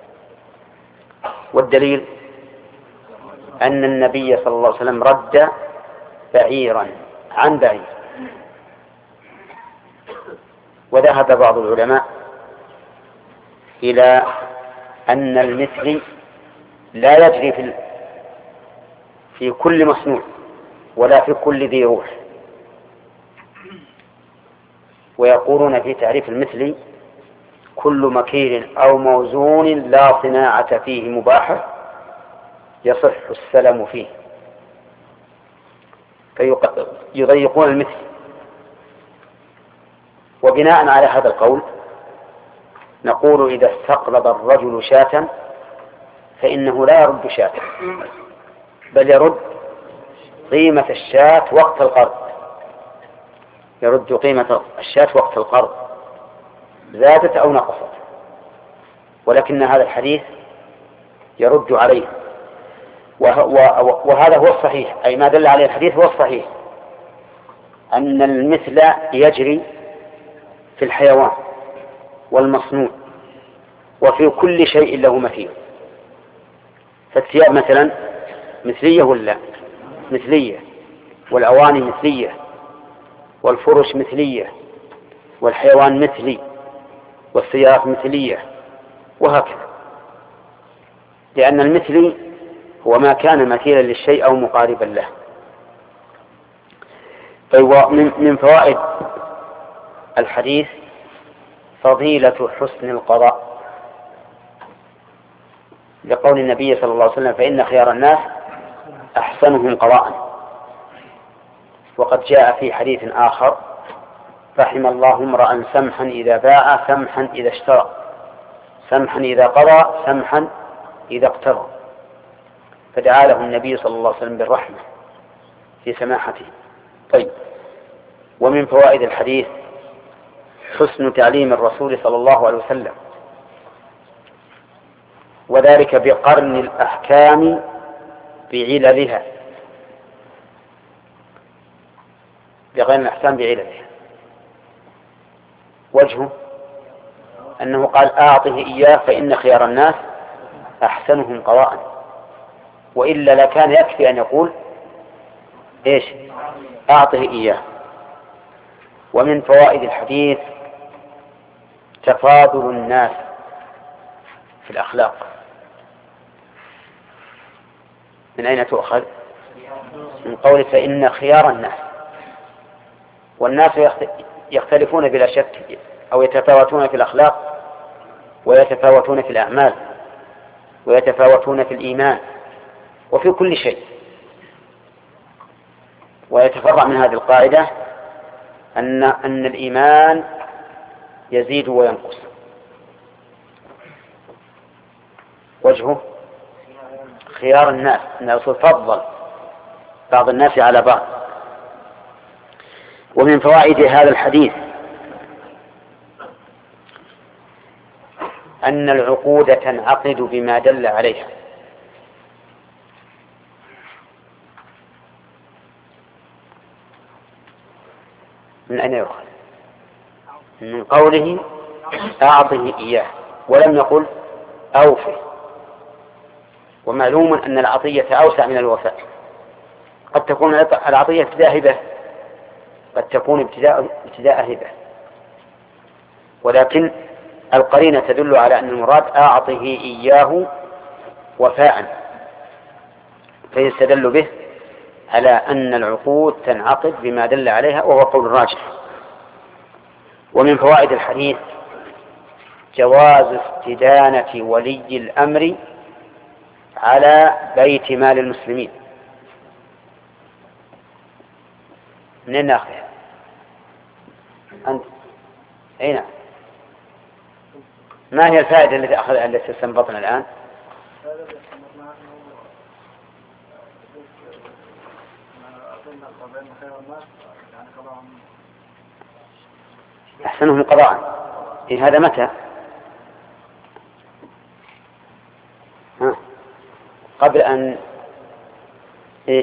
والدليل أن النبي صلى الله عليه وسلم رد بعيرا عن بعير، وذهب بعض العلماء إلى أن المثل لا يجري في كل مصنوع ولا في كل ذي روح، ويقولون في تعريف المثل كل مكيل أو موزون لا صناعة فيه مباحة يصح السلم فيه، فيضيقون المثل. وبناء على هذا القول نقول إذا استقرض الرجل شاة فإنه لا يرد شاة، بل يرد قيمة الشاة وقت القرض، يرد قيمة الشاة وقت القرض زادت أو نقصت. ولكن هذا الحديث يرد عليه وهذا هو الصحيح، أي ما دل عليه الحديث هو الصحيح، أن المثل يجري في الحيوان والمصنوع وفي كل شيء له مثيل. فالثياب مثلا مثلية ولا مثلية، والأواني مثلية، والفرش مثلية، والحيوان مثلي، والسيارات مثلية، وهكذا، لأن المثلي هو ما كان مثيلا للشيء أو مقاربا له. طيب، من فوائد الحديث فضيلة حسن القضاء، لقول النبي صلى الله عليه وسلم: فإن خيار الناس أحسنهم قضاء. وقد جاء في حديث آخر: رحم الله امرأ سمحا إذا باع سمحا إذا اشترى، سمحا إذا قضى سمحا إذا اقتضى. فدعا له النبي صلى الله عليه وسلم بالرحمة في سماحته. طيب، ومن فوائد الحديث حسن تعليم الرسول صلى الله عليه وسلم، وذلك بقرن الأحكام بعللها، بقرن الأحكام بعللها. وجهه أنه قال: أعطه إياه فإن خيار الناس أحسنهم قضاء، وإلا لكان يكفي أن يقول إيش؟ أعطه إياه. ومن فوائد الحديث تفاضل الناس في الأخلاق. من أين تؤخذ؟ من قول فإن خيار الناس. والناس يختلفون بلا شك، أو يتفاوتون في الأخلاق، ويتفاوتون في الأعمال، ويتفاوتون في الإيمان، وفي كل شيء. ويتفرع من هذه القاعدة أن الإيمان يزيد وينقص. وجهه خيار الناس، أن الرسول فضل بعض الناس على بعض. ومن فوائد هذا الحديث أن العقود تنعقد بما دل عليها. من أين يؤخذ؟ من قوله أعطه إياه، ولم يقل أوفه. ومعلوم أن العطية أوسع من الوفاء. قد تكون العطية ابتداء هبة، قد تكون ابتداء هبة، ولكن القرينة تدل على أن المراد أعطه إياه وفاء، فيستدل به على أن العقود تنعقد بما دل عليها، وهو قول الراجح. ومن فوائد الحديث جواز استدانة ولي الأمر على بيت مال المسلمين. منين ناخذها؟ أنت أين؟ ما هي الفائدة التي استنبطنا الآن؟ أحسنهم قضاء. هذا متى؟ قبل أن إيش؟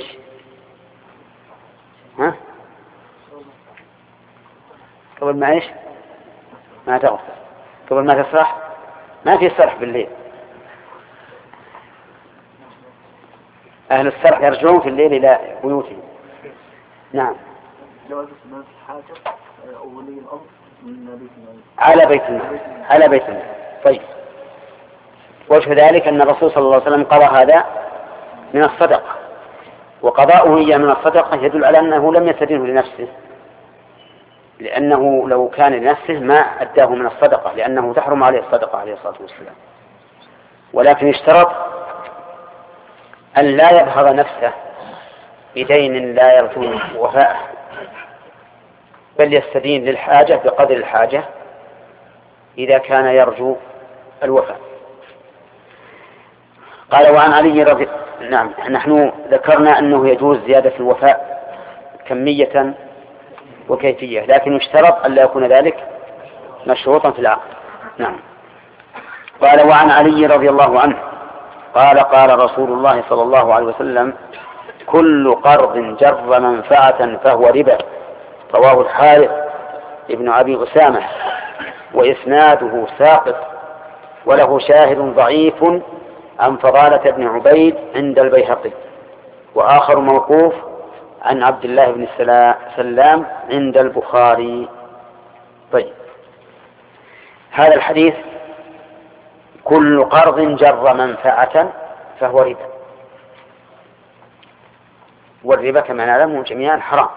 قبل ما إيش؟ ما تغفر، قبل ما تسرح. ما في سرح بالليل. أهل السرح يرجعون في الليل إلى بيوتهم. نعم. على بيت المال، على بيت المال. طيب، وجه ذلك أن الرسول صلى الله عليه وسلم قضى هذا من الصدقة، وقضاؤه إياه من الصدقة يدل على أنه لم يستدينه لنفسه، لأنه لو كان لنفسه ما أداه من الصدقة، لأنه تحرم عليه الصدقة عليه الصلاة والسلام. ولكن اشترط أن لا يبهر نفسه بدين لا يرجو وفاءه، بل يستدين للحاجة بقدر الحاجة إذا كان يرجو الوفاء. قال: وعن علي رضي. نعم، نحن ذكرنا أنه يجوز زيادة الوفاء كمية وكيفية، لكن يشترط أن لا يكون ذلك مشروطا في العقد. نعم. قال: وعن علي رضي الله عنه قال قال رسول الله صلى الله عليه وسلم: كل قرض جر منفعة فهو ربا. رواه الحارث ابن أبي أسامة، وإسناده ساقط، وله شاهد ضعيف عن فضالة بن عبيد عند البيهقي، وآخر موقوف عن عبد الله بن سلام عند البخاري. طيب، هذا الحديث كل قرض جر منفعة فهو ربا، والربا كما نعلم جميعا حرام.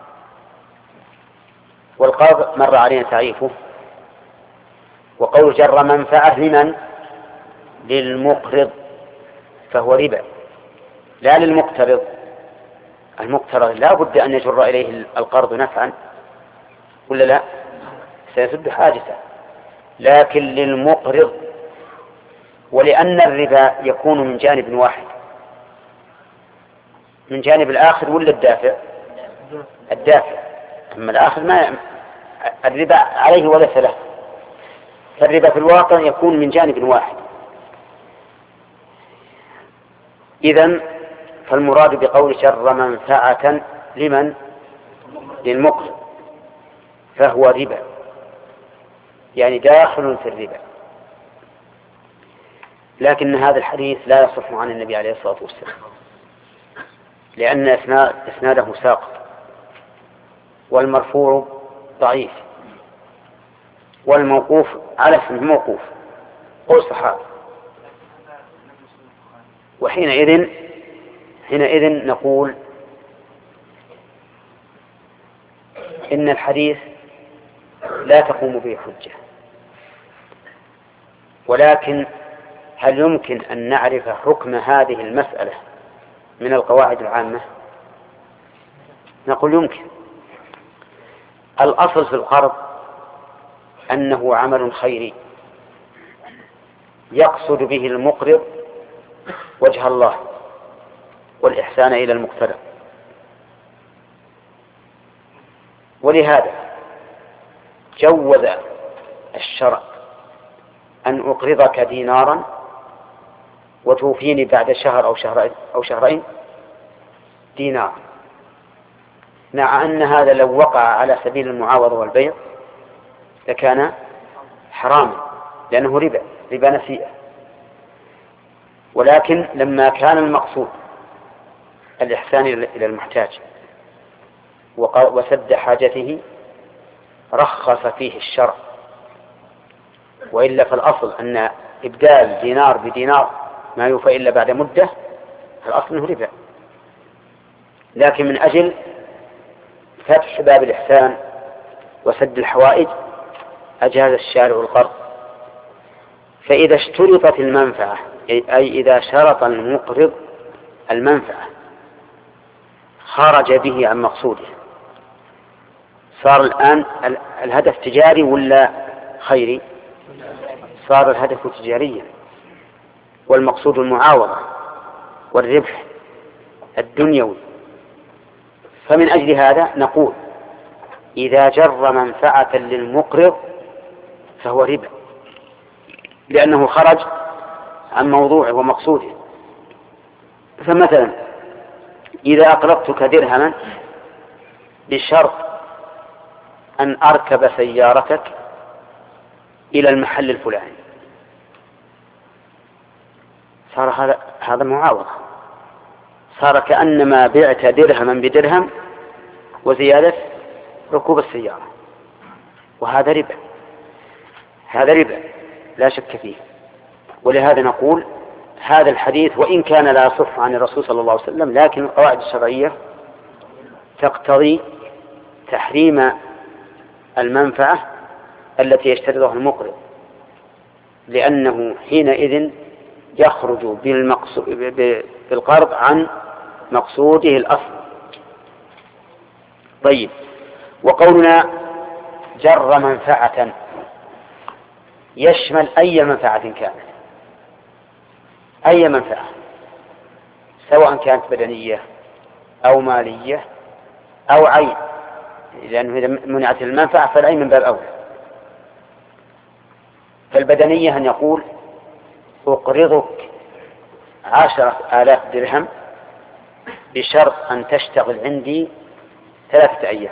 والقرض مر علينا تعريفه، وقول جر منفعة لمن؟ للمقرض، فهو ربا، لا للمقترض. المقترض لا بد أن يجر إليه القرض نفعا ولا لا؟ سيسد حاجته، لكن للمقرض. ولأن الربا يكون من جانب واحد، من جانب الآخر ولا الدافع؟ الدافع. أما الآخر ما الربا عليه وليس له، فالربا في الواقع يكون من جانب واحد. إذن فالمراد بقول جر منفعة لمن؟ للمقرض، فهو ربا، يعني داخل في الربا. لكن هذا الحديث لا يصح عن النبي عليه الصلاة والسلام، لأن إسناده ساقط، والمرفوع ضعيف، والموقوف على اسم الموقوف قول صحابي. وحينئذ نقول إن الحديث لا تقوم به حجة. ولكن هل يمكن أن نعرف حكم هذه المسألة من القواعد العامة؟ نقول يمكن. الأصل في القرض أنه عمل خيري يقصد به المقرض وجه الله والإحسان إلى المقترض، ولهذا جوز الشرع أن أقرضك دينارا وتوفيني بعد شهر أو شهرين دينار، مع أن هذا لو وقع على سبيل المعاوضة والبيع لكان حراما، لأنه ربا نسيئة. ولكن لما كان المقصود الإحسان إلى المحتاج وسد حاجته رخص فيه الشرع، وإلا فالأصل أن إبدال دينار بدينار ما يوفى إلا بعد مدة، الأصل أنه ربا. لكن من أجل فتح باب الإحسان وسد الحوائج أجاز الشارع القرض. فإذا اشترطت المنفعة، أي إذا شرط المقرض المنفعة، خرج به عن مقصوده، صار الآن الهدف تجاري ولا خيري؟ صار الهدف تجاريا، والمقصود المعاوضة والربح الدنيوي. فمن أجل هذا نقول إذا جر منفعة للمقرض فهو ربا، لأنه خرج عن موضوعه ومقصوده. فمثلا إذا أقرضتك درهما بشرط أن أركب سيارتك إلى المحل الفلاني، صار هذا معاوضة، صار كأنما بعت درهما بدرهم وزيادة ركوب السيارة، وهذا ربا، هذا ربا لا شك فيه. ولهذا نقول هذا الحديث وإن كان لا يصح عن الرسول صلى الله عليه وسلم، لكن القواعد الشرعية تقتضي تحريم المنفعة التي يشترطها المقرض، لأنه حينئذ يخرج بالقرض عن مقصوده الأصل. طيب، وقولنا جر منفعة يشمل أي منفعة كانت، أي منفعة، سواء كانت بدنية أو مالية أو عين، لأنه إذا منعت المنفعة فالعين من باب أولى. فالبدنية أن يقول أقرضك 10,000 درهم بشرط أن تشتغل عندي 3 أيام.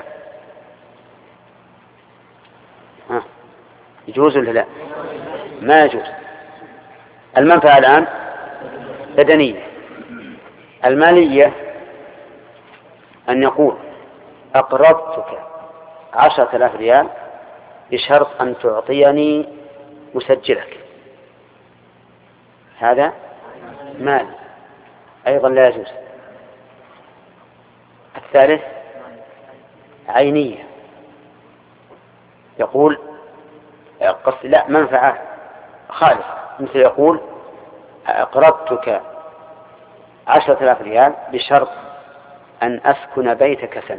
يجوز ولا لا؟ ما يجوز. المنفعة الآن بدنية. المالية أن يقول أقرضتك 10,000 ريال بشرط أن تعطيني مسجلك. هذا مال أيضا لا يجوز. الثالث عينية، يقول لا منفعة خالصة، مثل يقول أقرضتك 10,000 ريال بشرط أن أسكن بيتك سنة.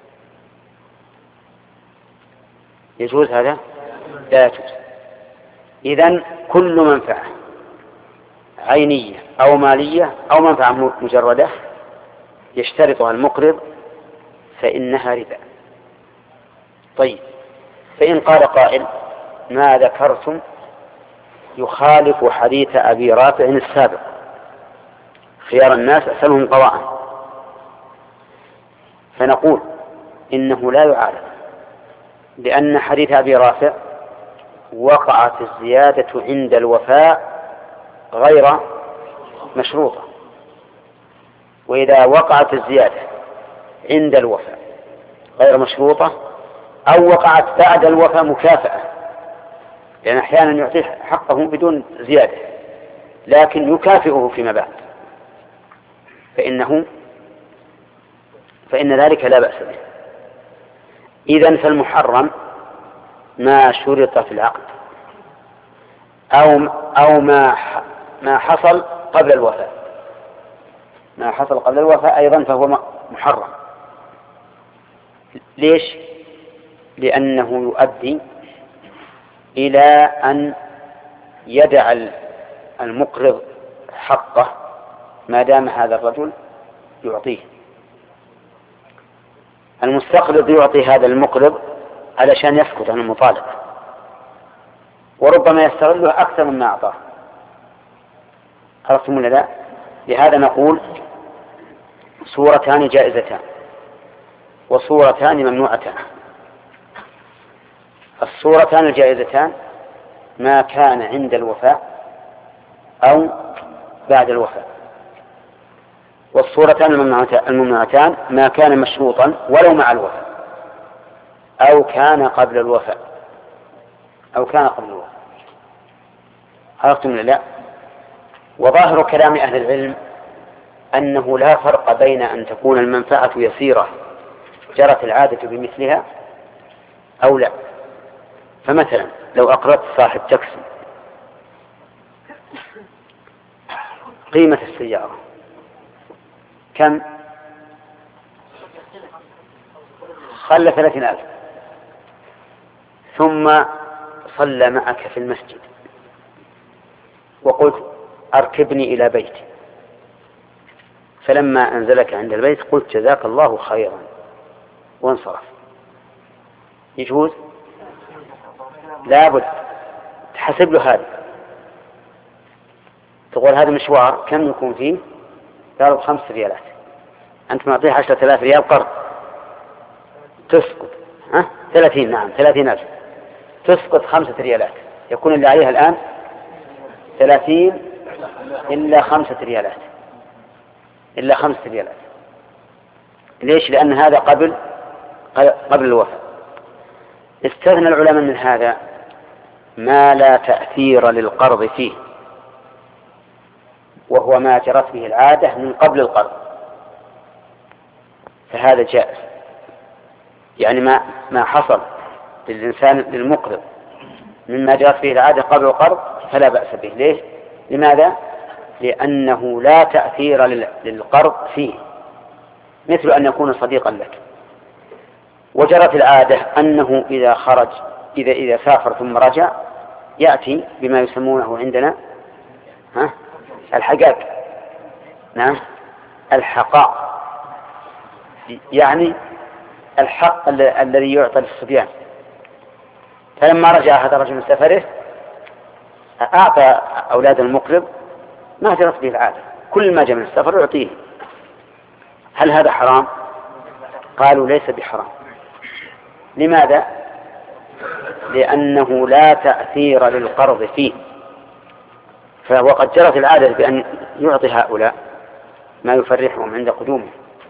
يجوز هذا؟ لا يجوز. إذن كل منفعة عينية أو مالية أو منفعة مجردة يشترطها المقرض فإنها ربا. طيب، فإن قال قائل ما ذكرتم يخالف حديث أبي رافع السابق خيار الناس أحسنهم قضاء، فنقول إنه لا يعارض، لأن حديث أبي رافع وقعت الزيادة عند الوفاء غير مشروطة، وإذا وقعت الزيادة عند الوفاء غير مشروطة أو وقعت بعد الوفاء مكافأة، لأن أحيانا يعطيه حقه بدون زيادة لكن يكافئه فيما بعد، فإن ذلك لا بأس به. إذن فالمحرم ما شرط في العقد أو ما حصل قبل الوفاء. ما حصل قبل الوفاء أيضا فهو محرم. ليش؟ لأنه يؤدي إلى أن يدع المقرض حقه ما دام هذا الرجل يعطيه. المستقرض يعطي هذا المقرض علشان يسكت عن المطالبة، وربما يستغله أكثر مما أعطاه. عرفتم ولا لا؟ لهذا نقول صورتان جائزتان وصورتان ممنوعتان. الصورتان الجائزتان ما كان عند الوفاء أو بعد الوفاء، والصورتان الممنوعتان ما كان مشروطا ولو مع الوفاء أو كان قبل الوفاء عرفتم ولا لا؟ وظاهر كلام أهل العلم أنه لا فرق بين أن تكون المنفعة يسيرة جرت العادة بمثلها أو لا. فمثلا لو أقرضت صاحب تاكسي قيمة السيارة كم؟ خلى 30,000، ثم صلى معك في المسجد وقلت أركبني إلى بيتي، فلما أنزلك عند البيت قلت جزاك الله خيرا وانصرف. يجوز؟ لابد تحسب له هذا، تقول هذا مشوار كم يكون فيه؟ قالوا 5 ريالات، أنت معطيه 10,000 ريال قرض، تسقط 30 نعم 30,000، تسقط 5 ريالات، يكون اللي عليها الآن 30 إلا 5 ريالات، إلا 5 ريالات. ليش؟ لأن هذا قبل الوفاء. استثنى العلماء من هذا ما لا تأثير للقرض فيه، وهو ما جرت به العادة من قبل القرض، فهذا جائز. يعني ما حصل للإنسان للمقرض مما جرت به العادة قبل القرض فلا بأس به. ليش؟ لماذا؟ لأنه لا تأثير للقرض فيه، مثل أن يكون صديقا لك. وجرت العادة أنه إذا خرج إذا سافر ثم رجع يأتي بما يسمونه عندنا الحقاق، نعم الحقاء، يعني الحق الذي يعطى للصبيان. فلما رجع هذا الرجل من سفره أعطى أولاد المقرض ما جرت به العادة كل ما جاء من السفر يعطيه. هل هذا حرام؟ قالوا ليس بحرام. لماذا؟ لأنه لا تأثير للقرض فيه، فهو قد جرت العادة بأن يعطي هؤلاء ما يفرحهم عند قدومه.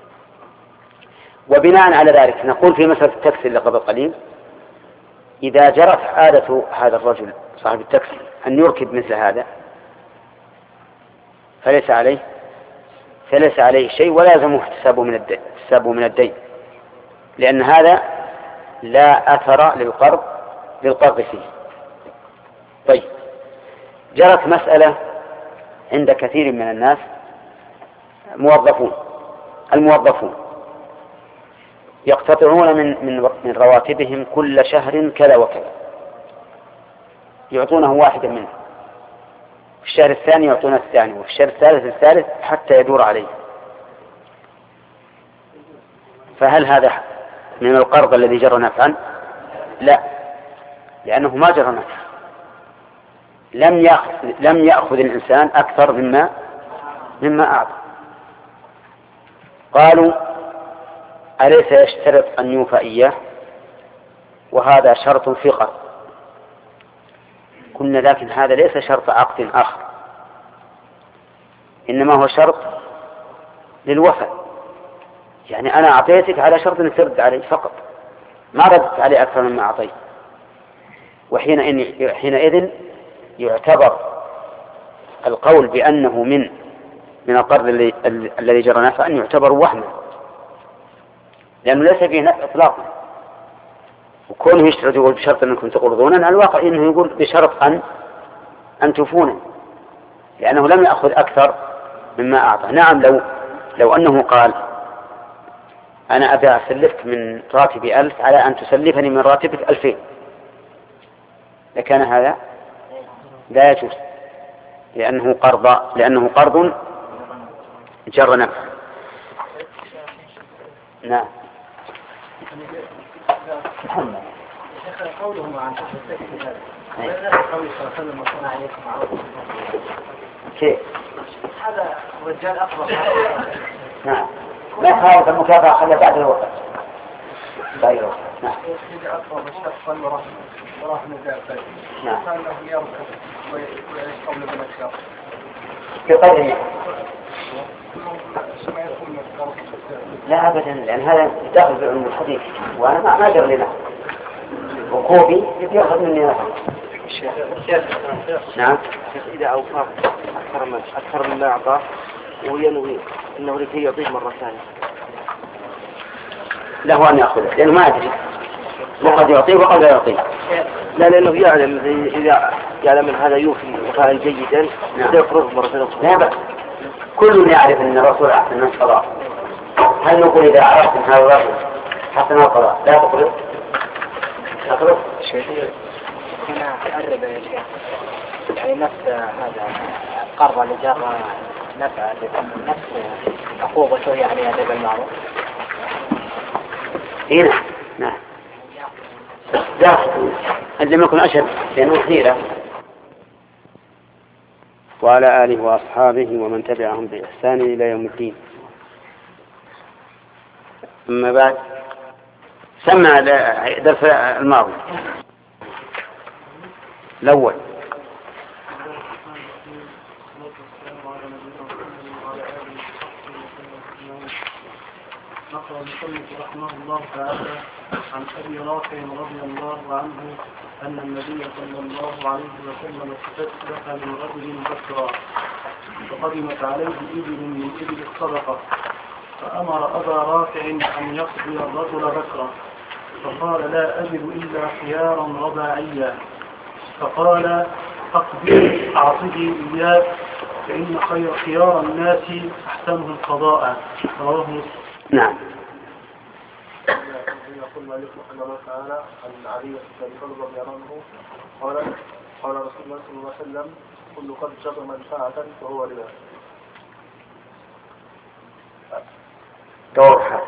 وبناء على ذلك نقول في مسألة التاكسي اللي قبل قليل، إذا جرت عادة هذا الرجل صاحب التاكسي أن يركب مثل هذا فليس عليه شيء ولا يلزمه احتسابه من الدين، لأن هذا لا أثر للقرض فيه. طيب، جرت مسألة عند كثير من الناس، الموظفون يقتطعون من رواتبهم كل شهر كذا وكذا، يعطونه واحدا منه، في الشهر الثاني يعطونه الثاني، وفي الشهر الثالث حتى يدور عليه. فهل هذا من القرض الذي جرى نفعا؟ لا، لأنه ما جرى نفعا. لم يأخذ الإنسان أكثر مما أعطى. قالوا أليس يشترط أن يوفى إياه؟ وهذا شرط في قرض. قلنا لكن هذا ليس شرط عقد آخر، إنما هو شرط للوفاء. يعني أنا أعطيتك على شرط أن ترد علي فقط، ما ردت علي أكثر مما أعطيت. وحينئذ يعتبر القول بأنه من القرض الذي جرى نفعا يعتبر وهما، لأنه ليس فيه نفع إطلاقا. وكونه يشترط يقول بشرط أنكم تقرضون، على الواقع إنه يقول بشرط أن تفون، لأنه لم يأخذ أكثر مما أعطى. نعم، لو أنه قال أنا أبي أسلفك من راتبي 1000 على أن تسلفني من راتبك 2000، لكان هذا لا يجوز، لأنه قرض جر نفع. نعم. قوله عن هذا قول صلى الله عليه وسلم وصلى عليكم كيف؟ هذا رجال أقرب. نعم، لا خالف المكافأة خلى بعد الوقت. نعم. إذا أقرب الشخص ورحمة الله نعم. كان له يركب ويقوم بالأشياء. في قوله لا أبدا، لأن هذا داخل في علم الحديث، وأنا ما جر لنا وقوفي يأخذ مني نفع. نعم. إذا أوفى أكثر مما أعطاه وينوي أنه لكي يعطيه مرة ثانية، له أن يأخذه، لأنه ما أدري، وقد يعطيه وقد لا يعطيه. لا، لأنه يعلم إذا يعلم أن هذا يوفي وفاء جيدا يقرض مرة ثانية. لا بأس، كل يعرف أن الرسول أحسن من القضاء. هل نقول إذا عرفت أن هذا الرسول حسن القضاء لا تقرض؟ هنا أقرب يا شيخ، يعني نفس هذا القرض اللي جرى نفع نفس عقوبته، يعني هذا بالمعروف. هنا نعم داخل لم يكن أشد لأنه كثيرة. وعلى آله وأصحابه ومن تبعهم بإحسان إلى يوم الدين. أما بعد، سمع درس الماضي الأول. نقل المصنف رحمه الله تعالى عن أبي رافع رضي الله عنه أن النبي صلى الله عليه وسلم استسلف من رجل بكرا، فقدمت عليه إبل من إبل الصدقة، فأمر أبا رافع أن يقضي الرجل بكرا، فقال لا أجد إلا خيارا رباعيا، فقال أقضي أعطيه إياه فإن خيار الناس أحسنهم قضاء. رواه مسلم. نعم. يقول مالك رحمه الله تعالى عن علي بن ابي طالب رضي الله عنه قال رسول الله صلى الله عليه وسلم كل قد جر منفعة فهو ربا. دور حال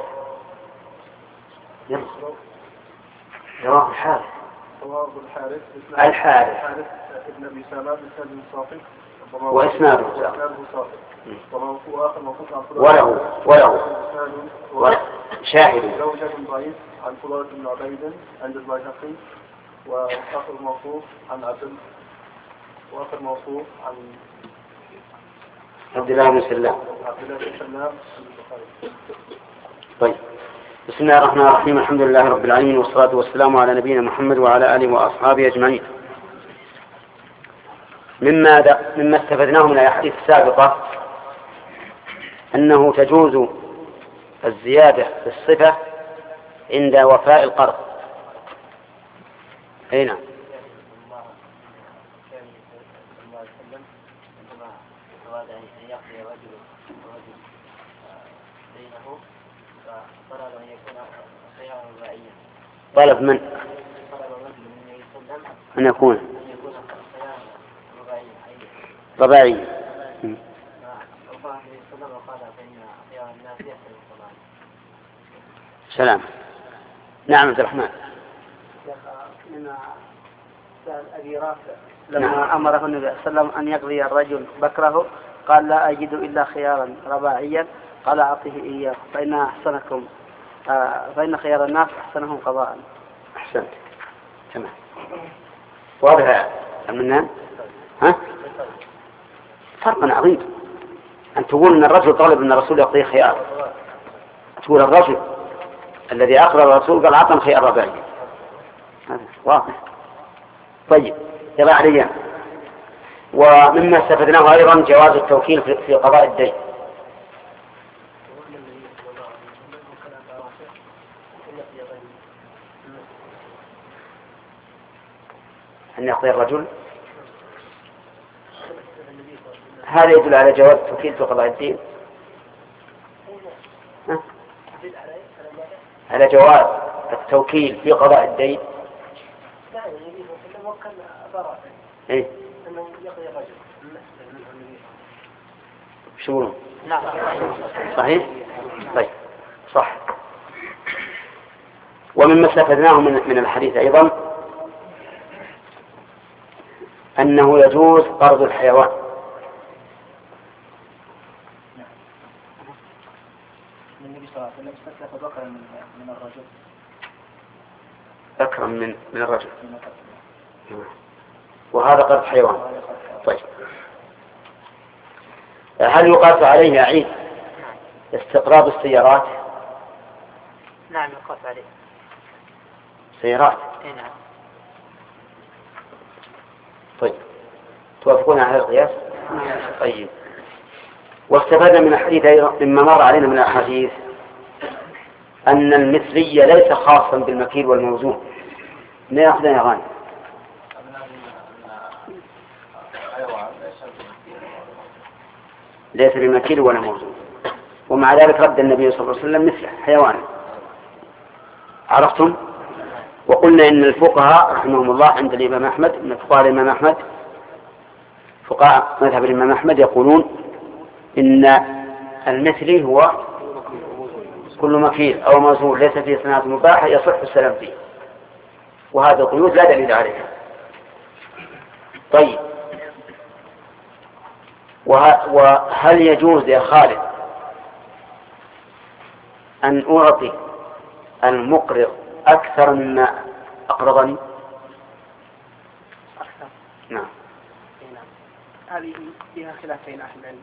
رواه الحارث ابن ابي سلمة بن سعد بن صافي وإسناده صحيح. وآخر موقوف عن فلان وله شاهد لو جاء ضعيف عن فلان بن عبيد عند البيهقي، وآخر موقوف عن عبد الله بن سلام. طيب، بسم الله الرحمن الرحيم. الحمد لله رب العالمين، والصلاة والسلام على نبينا محمد وعلى آله وأصحابه أجمعين. مما استفدناه من الأحاديث السابقة أنه تجوز الزيادة في الصفة عند وفاء القرض. هنا طلب من أن يكون رباعي. سلام. نعم عبد الرحمن. سأل أبي رافع لما أمره النبي صلى الله عليه وسلم أن يقضي الرجل بكره قال لا أجد إلا خيارا رباعيا، قال أعطيه إياه فإن خيار الناس أحسنهم قضاء. أحسنت، تمام، واضح المنان. ها؟ فرق عظيم أن تقول أن الرجل طالب أن الرسول يقضي خيار، تقول الرجل الذي أقرر الرسول قال أعطنا خيار رباعي. هذا واضح. طيب، يا عليا. ومما استفدناه أيضا جواز التوكيل في قضاء الدين. أن يقضي الرجل، هذا يدل على جواز التوكيل في قضاء الدين، على جواز التوكيل في قضاء الدين. إيه؟ شو؟ صحيح؟ طيب، صح. ومما استفدناه من الحديث أيضا أنه يجوز قرض الحيوان. النبي صلى الله عليه وسلم استسلف بكرا من الرجل. أكرم من الرجل، وهذا قرض حيوان. طيب، هل يقاس عليه عيد استقراض السيارات؟ نعم يقاس عليه سيارات. نعم. طيب، توافقون على القياس؟ طيب. واستفدنا من الحديث أيضا مما مر علينا من الأحاديث أن المثلي ليس خاصا بالمكيل والموزون. ما يأخذنا يا غاني؟ ليس بمكيل ولا موزون، ومع ذلك رد النبي صلى الله عليه وسلم مثله حيوان. عرفتم؟ وقلنا إن الفقهاء رحمهم الله عند الإمام أحمد، من فقهاء الإمام أحمد، فقهاء مذهب الإمام أحمد يقولون إن المثلي هو كل مكيل أو موزون ليس فيه صناعة مباحة يصح السلام فيه، وهذا القيود لا دليل عليها. طيب، وهل يجوز يا خالد أن أعطي المقرض أكثر مما أقرضني؟ أكثر. نعم. هذه فيها خلافين أهل العلم،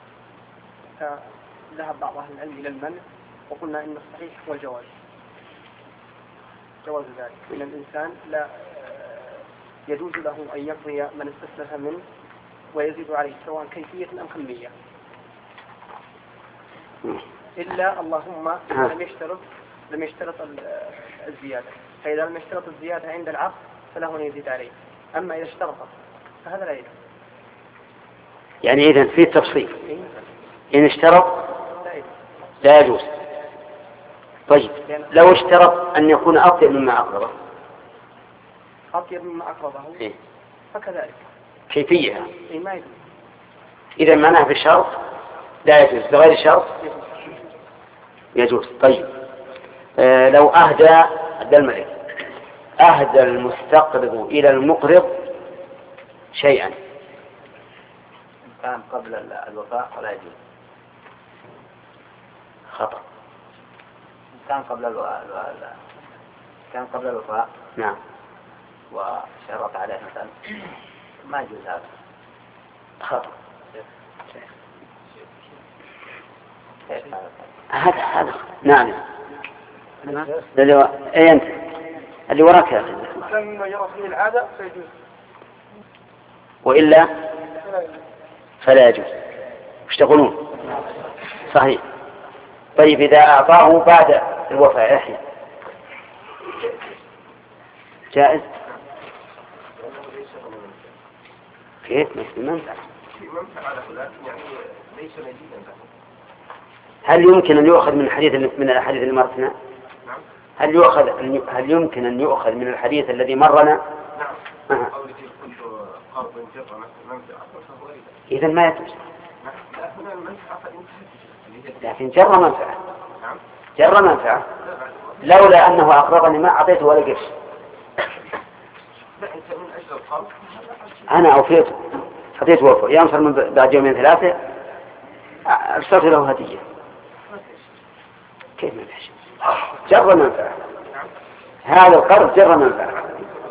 فذهب بعض أهل العلم إلى المنع، وقلنا إن الصحيح هو الجواز، جواز ذلك، إن الإنسان لا يجوز له أن يقضي من استسلف منه ويزيد عليه سواء كيفية أم كمية، إلا اللهم لم يشترط الزيادة، فإذا لم يشترط الزيادة عند العقد فله أن يزيد عليه، أما إذا اشترط فهذا لا يجوز. يعني إذن في تفصيل، إن اشترط لا يجوز. طيب، لو اشترط أن يكون أطيب مما أقرضه؟ أطيب مما أقرضه إيه؟ فكذلك كيفية ما يجوز. إذا معناه بالشرط لا يجوز، بغير الشرط يجوز. طيب، لو أهدى الملك المستقرض إلى المقرض شيئا كان قبل الوفاء فلا يجوز. خطأ. كان قبل الوفاء. نعم. وشرط عليه مثلا ما يجوز هذا. خطأ. هذا نعم. اي انت اللي وراك يا اخي. لما يرى فيه العادة فيجوز. والا فلا يجوز. وش تقولون؟ صحيح. طيب اذا اعطاه بعد الوفاء يحيى جائز؟ كيف منفعة؟ هل يمكن أن يؤخذ من الحديث اللي مرتنا؟ هل يمكن أن يؤخذ من الحديث الذي مرنا؟ نعم. إذا ما يجوز. لكن جر منفعة. جر منفعة. لولا أنه أقرضني ما أعطيته ولا قرش. أنا أوفيته أعطيته وفاء ينصر من بعد يومين ثلاثة أرسلت له هدية. كيف ما يحشي؟ جر منفعة. هذا القرض جر منفعة.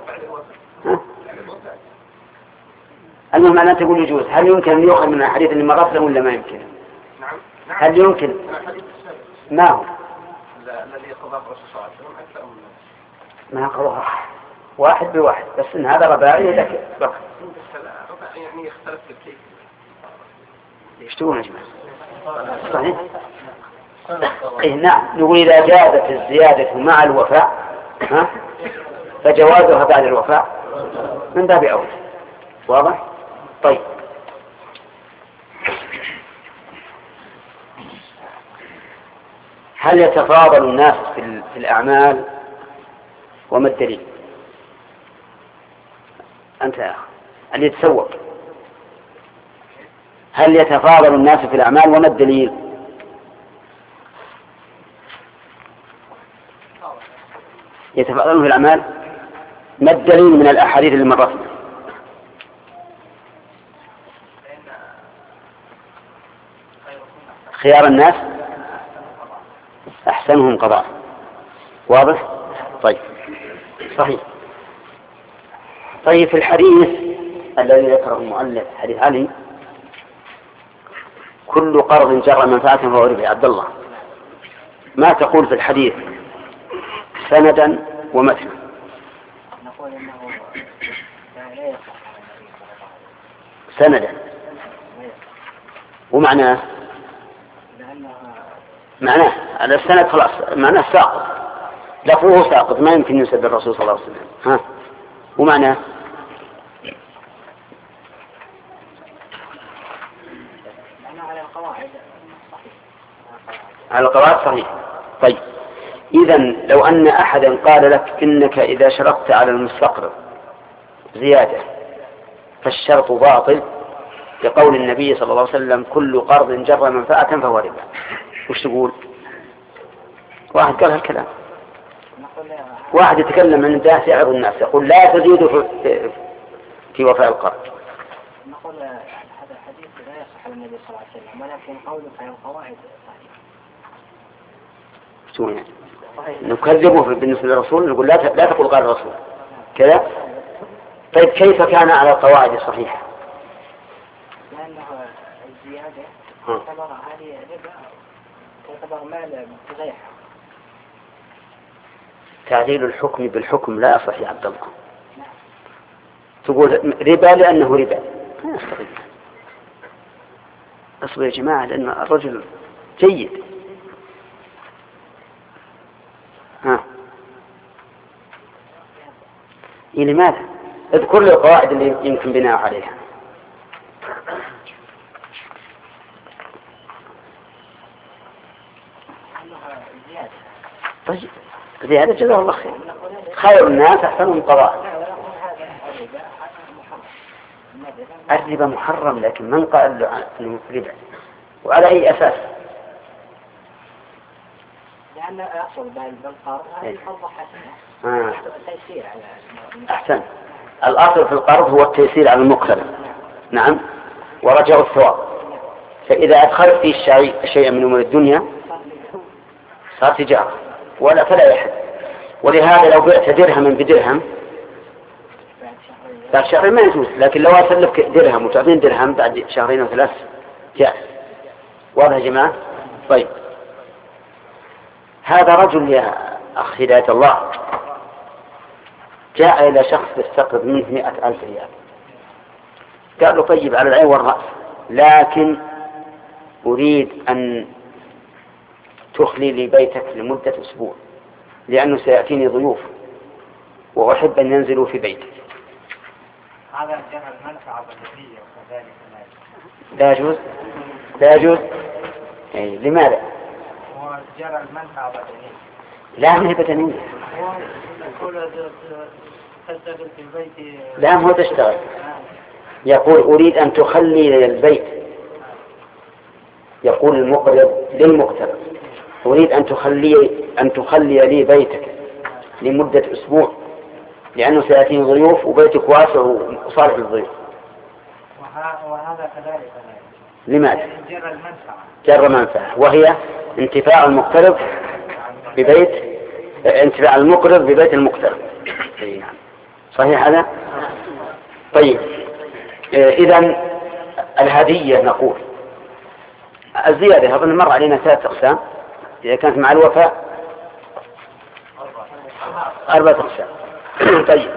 المهم أنا تقول يجوز. هل يمكن أن يؤخذ من الحديث اللي مرت له ولا ما يمكن؟ هل يمكن؟ ما هو؟ الذي قضاه الرسول صلى الله عليه وسلم أكثر من ما قضاها واحد بواحد بس إن هذا رباعي لك بقى. يعني يختلف في الكيف. يشتغلون يا جماعة. صحيح. إيه نعم. نقول إذا جازت الزيادة مع الوفاء فجوازها بعد الوفاء من باب أولى. واضح؟ طيب. هل يتفاضل الناس في الأعمال وما الدليل؟ أنت يا أخي اللي يتسوق. هل يتفاضل الناس في الأعمال وما الدليل؟ يتفاضلون في الأعمال. ما الدليل من الأحاديث اللي مرتنا؟ خيار الناس أحسنهم قضاء. واضح؟ طيب. صحيح. طيب في الحديث الذي ذكره المؤلف حديث علي كل قرض جر منفعة فهو ربا. عبد الله ما تقول في الحديث سندا ومتنا؟ نقول إنه سندا ومعناه معناه على السند خلاص معناه ساقط. لفظه ساقط ما يمكن ينسب الرسول صلى الله عليه وسلم. ها ومعناه على القواعد صحيح. طيب إذن لو أن أحدا قال لك إنك إذا شرطت على المستقرض زيادة فالشرط باطل لقول النبي صلى الله عليه وسلم كل قرض جر منفعة فهو ربا، وش تقول؟ واحد قال هالكلام. واحد يتكلم عن الناس يعظ الناس يقول لا تزيدوا في وفاء القرض. نقول هذا الحديث لا يصح عن النبي صلى الله عليه وسلم ولكن قوله في القواعد صحيح. شو يعني؟ نكذبه بالنسبة للرسول نقول لا تقول قال الرسول كذا. طيب كيف كان على القواعد الصحيحة؟ لأنه الزيادة تعتبر هذه ربا تعتبر مال بغيرها. تعديل الحكم بالحكم لا يصح يا عبد الله. تقول ربا لأنه ربا ما يستطيع. أصبر يا جماعة لأن الرجل جيد. لماذا؟ اذكر لي القواعد اللي يمكن بناء عليها. طيب زيادة جزاه الله خير. خير الناس أحسنهم قضاء. الربا محرم لكن من قال له أنه ربا وعلى أي أساس؟ لأن أصل بالقرض هذه الفرض حسنة. التيسير على أحسن. الأصل في القرض هو التيسير على المقترض. نعم. ورجاء الثواب. فإذا أدخلت فيه شيئا من أمور الدنيا صار تجارة فلا يحل. ولهذا لو بعت درهما بدرهم بعد شهرين ما يجوز، لكن لو أسلفك درهم وتعطين درهم بعد شهرين وثلاث جاء. واضح يا جماعة؟ طيب، هذا رجل يا أخي هداية الله جاء إلى شخص يستقرض منه 100,000 ريال، قال له طيب على العين والرأس، لكن أريد أن تخلي لي بيتك لمدة أسبوع لأنه سيأتيني ضيوف وأحب أن ينزلوا في بيتك. هذا جمع المنفعة بدنية وكذلك لا يجوز. لا يجوز. لماذا؟ هو جرى المنفعة بدنية. لا ما هي بدنية. تشتغل في البيت. لا هو تشتغل. يقول أريد أن تخلي لي البيت. يقول المقرض للمقترض أريد أن تخلي لي بيتك لمدة أسبوع لأنه سيأتيني ضيوف وبيتك واسع وصالح للضيوف. وهذا كذلك. لماذا؟ جرى المنفعة. جرى منفعة، وهي انتفاع المقترض ببيت انتفاع المقرض ببيت المقترض. صحيح هذا؟ طيب، إذن الهدية نقول الزيادة أظن مر علينا 3 أقسام، إذا كانت مع الوفاء 4 أقسام. طيب،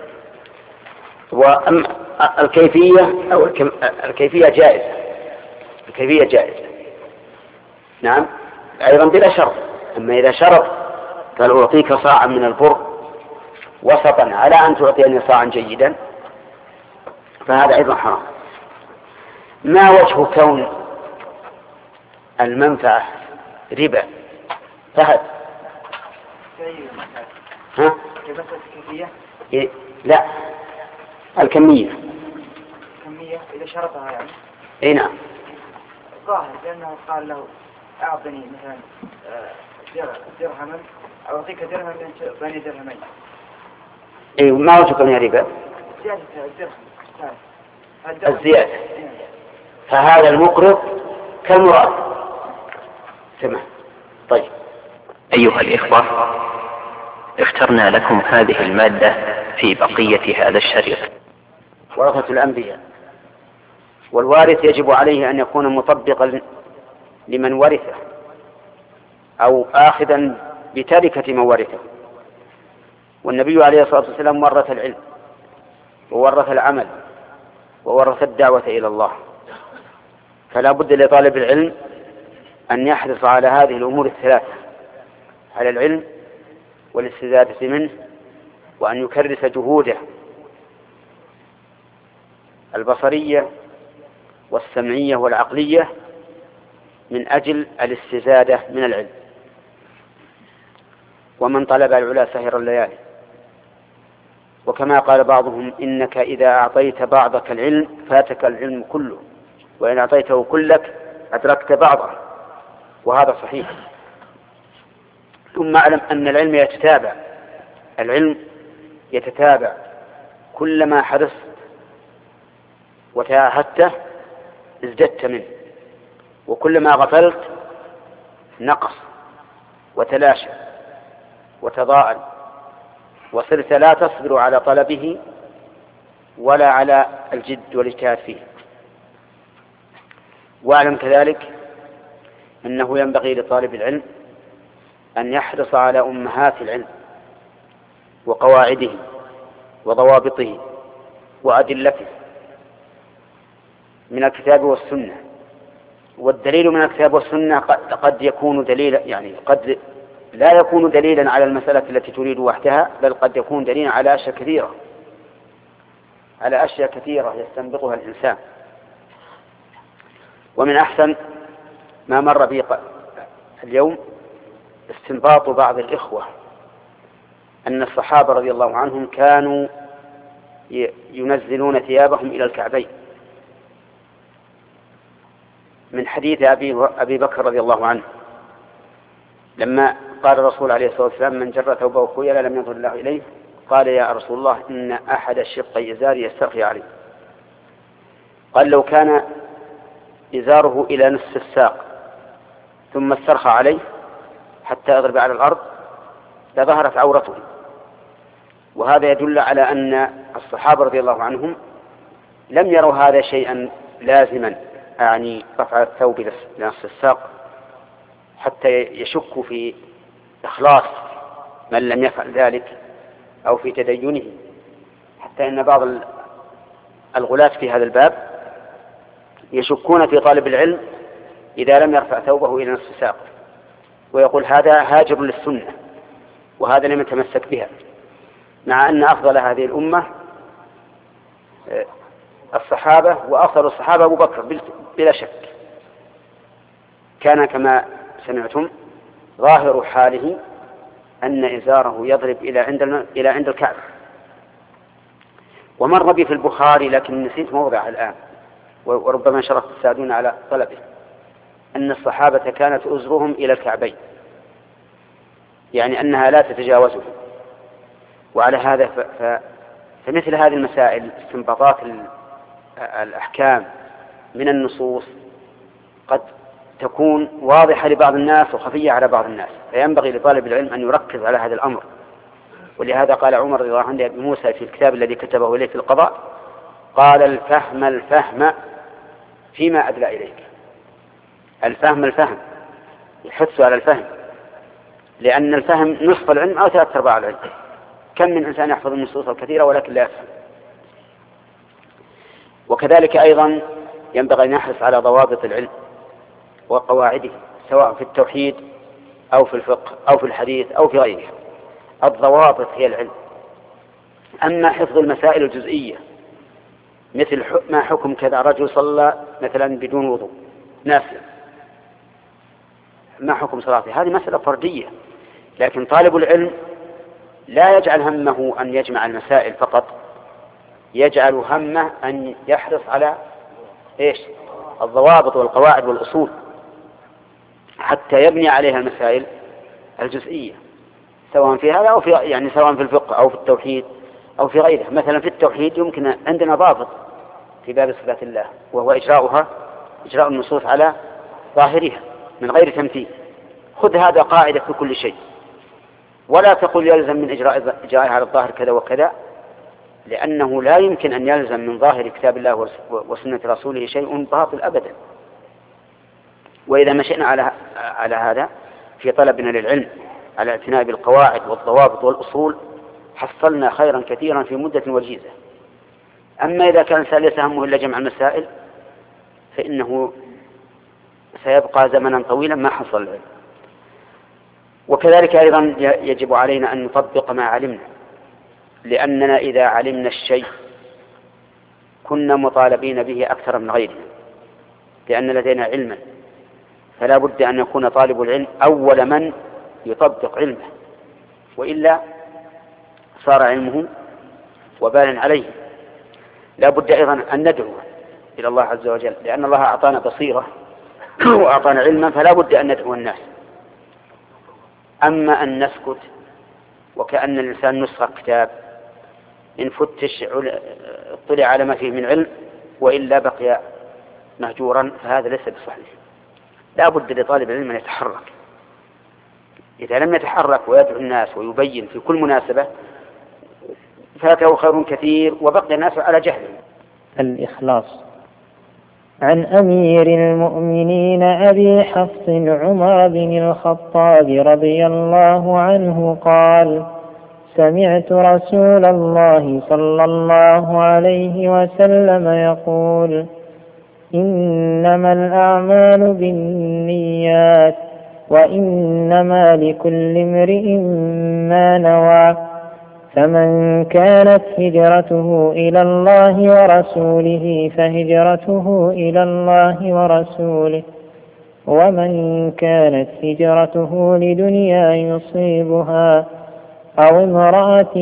والكيفية أو الكيفية جائزة. الكيفية جائزة نعم أيضا بلا شرط. أما إذا شرط قال أعطيك صاعا من البر وسطا على أن تعطيني صاعا جيدا فهذا أيضا حرام. ما وجه كون المنفعة ربا؟ فهد. ها؟ لا الكمية. الكمية إذا شرطها يعني. اي نعم. ظاهر لأنه قال له أعطني مثلا درهما أو أعطيك درهم بين درهمين. اي ما وجه كونها ربا؟ زيادة الدرهم. الزيادة. فهذا المقرض كالمراد. تمام. طيب أيها الإخوة، اخترنا لكم هذه المادة في بقية هذا الشريط. ورثة الأنبياء، والوارث يجب عليه أن يكون مطبقا لمن ورثه أو آخذا بتركة من ورثه. والنبي عليه الصلاة والسلام ورث العلم وورث العمل وورث الدعوة إلى الله، فلا بد لطالب العلم أن يحرص على هذه الأمور الثلاثة: على العلم والاستزادة منه، وأن يكرس جهوده البصرية والسمعية والعقلية من أجل الاستزادة من العلم. ومن طلب العلا سهر الليالي. وكما قال بعضهم: إنك إذا أعطيت بعضك العلم فاتك العلم كله، وإن أعطيته كلك أدركت بعضه. وهذا صحيح. ثم أعلم أن العلم يتتابع كلما حرصت وتعاهدته ازددت منه، وكلما غفلت نقص وتلاشى وتضاءل، وصرت لا تصبر على طلبه ولا على الجد والاجتهاد فيه. واعلم كذلك أنه ينبغي لطالب العلم أن يحرص على أمهات العلم وقواعده وضوابطه وأدلته من الكتاب والسنة. والدليل من الكتاب والسنة قد يكون دليلا، يعني قد لا يكون دليلا على المسألة التي تريد وحدها، بل قد يكون دليلا على أشياء كثيرة يستنبطها الإنسان. ومن أحسن ما مر بي اليوم استنباط بعض الإخوة أن الصحابة رضي الله عنهم كانوا ينزلون ثيابهم إلى الكعبين، من حديث أبي بكر رضي الله عنه لما قال الرسول عليه الصلاة والسلام: من جر ثوبه خيلا لم ينظر الله إليه. قال: يا رسول الله، إن أحد الشقي إزاري يسترخي عليه. قال لو كان إزاره إلى نصف الساق ثم استرخى عليه حتى يضرب على الأرض لظهرت عورته. وهذا يدل على أن الصحابة رضي الله عنهم لم يروا هذا شيئا لازما، يعني رفع الثوب لنصف الساق، حتى يشكوا في إخلاص من لم يفعل ذلك أو في تدينه، حتى أن بعض الغلاة في هذا الباب يشكون في طالب العلم إذا لم يرفع ثوبه إلى نصف ساقه، ويقول هذا هاجر للسنة وهذا لم يتمسك بها، مع أن أفضل هذه الأمة الصحابة، وأفضل الصحابة أبو بكر بلا شك. كان كما سمعتم ظاهر حاله أن إزاره يضرب إلى عند الكعب. ومر بي في البخاري لكن نسيت موضعه الآن، وربما شرف تساعدون على طلبه، أن الصحابة كانت أزرهم إلى الكعبين، يعني أنها لا تتجاوزه. وعلى هذا فمثل هذه المسائل استنباطات الأحكام من النصوص قد تكون واضحة لبعض الناس وخفية على بعض الناس، فينبغي لطالب العلم أن يركز على هذا الأمر. ولهذا قال عمر رضي الله عنه لأبي موسى في الكتاب الذي كتبه إليه في القضاء، قال الفهم فيما أدلى إليك. الفهم يحث على الفهم، لأن الفهم نصف العلم أو 3/4 العلم. كم من إنسان يحفظ النصوص الكثيرة ولكن لا يفهم. وكذلك أيضا ينبغي أن يحرص على ضوابط العلم وقواعده، سواء في التوحيد أو في الفقه أو في الحديث أو في غيره. الضوابط هي العلم. أما حفظ المسائل الجزئية مثل ما حكم كذا، رجل صلى مثلا بدون وضوء نافلة، ما حكم صلاته، هذه مسألة فردية. لكن طالب العلم لا يجعل همه أن يجمع المسائل فقط، يجعل همه أن يحرص على الضوابط والقواعد والأصول حتى يبني عليها المسائل الجزئية، سواء في هذا أو في سواء في الفقه أو في التوحيد أو في غيره. مثلا في التوحيد يمكن عندنا ضابط في باب صفات الله، وهو إجراء النصوص على ظاهرها من غير تمثيل. خذ هذا قاعدة في كل شيء، ولا تقل يلزم من إجرائها على الظاهر كذا وكذا، لأنه لا يمكن أن يلزم من ظاهر كتاب الله وسنة رسوله شيء باطل أبدا. وإذا مشينا على هذا في طلبنا للعلم على اعتناء بالقواعد والضوابط والأصول حصلنا خيرا كثيرا في مدة وجيزة. أما إذا كان الإنسان ليس همه إلا جمع المسائل فإنه سيبقى زمنا طويلا ما حصل العلم. وكذلك أيضا يجب علينا أن نطبق ما علمنا، لأننا إذا علمنا الشيء كنا مطالبين به أكثر من غيرنا، لأن لدينا علما، فلا بد أن يكون طالب العلم أول من يطبق علمه، وإلا صار علمه وبالا عليه. لا بد أيضا أن ندعو إلى الله عز وجل، لأن الله أعطانا بصيرة وأعطانا علما، فلا بد أن ندعو الناس. أما أن نسكت وكأن الإنسان نسخ كتاب، إن فتش اطلع على ما فيه من علم وإلا بقي مهجورا، فهذا ليس بصحيح. لا بد لطالب العلم أن يتحرك. إذا لم يتحرك ويدعو الناس ويبين في كل مناسبة فاته خير كثير وبقي الناس على جهلهم. الإخلاص. عن أمير المؤمنين أبي حفص عمر بن الخطاب رضي الله عنه قال: سمعت رسول الله صلى الله عليه وسلم يقول: إنما الأعمال بالنيات وإنما لكل امرئ ما نوى، فمن كانت هجرته إلى الله ورسوله فهجرته إلى الله ورسوله، ومن كانت هجرته لدنيا يصيبها أو امرأة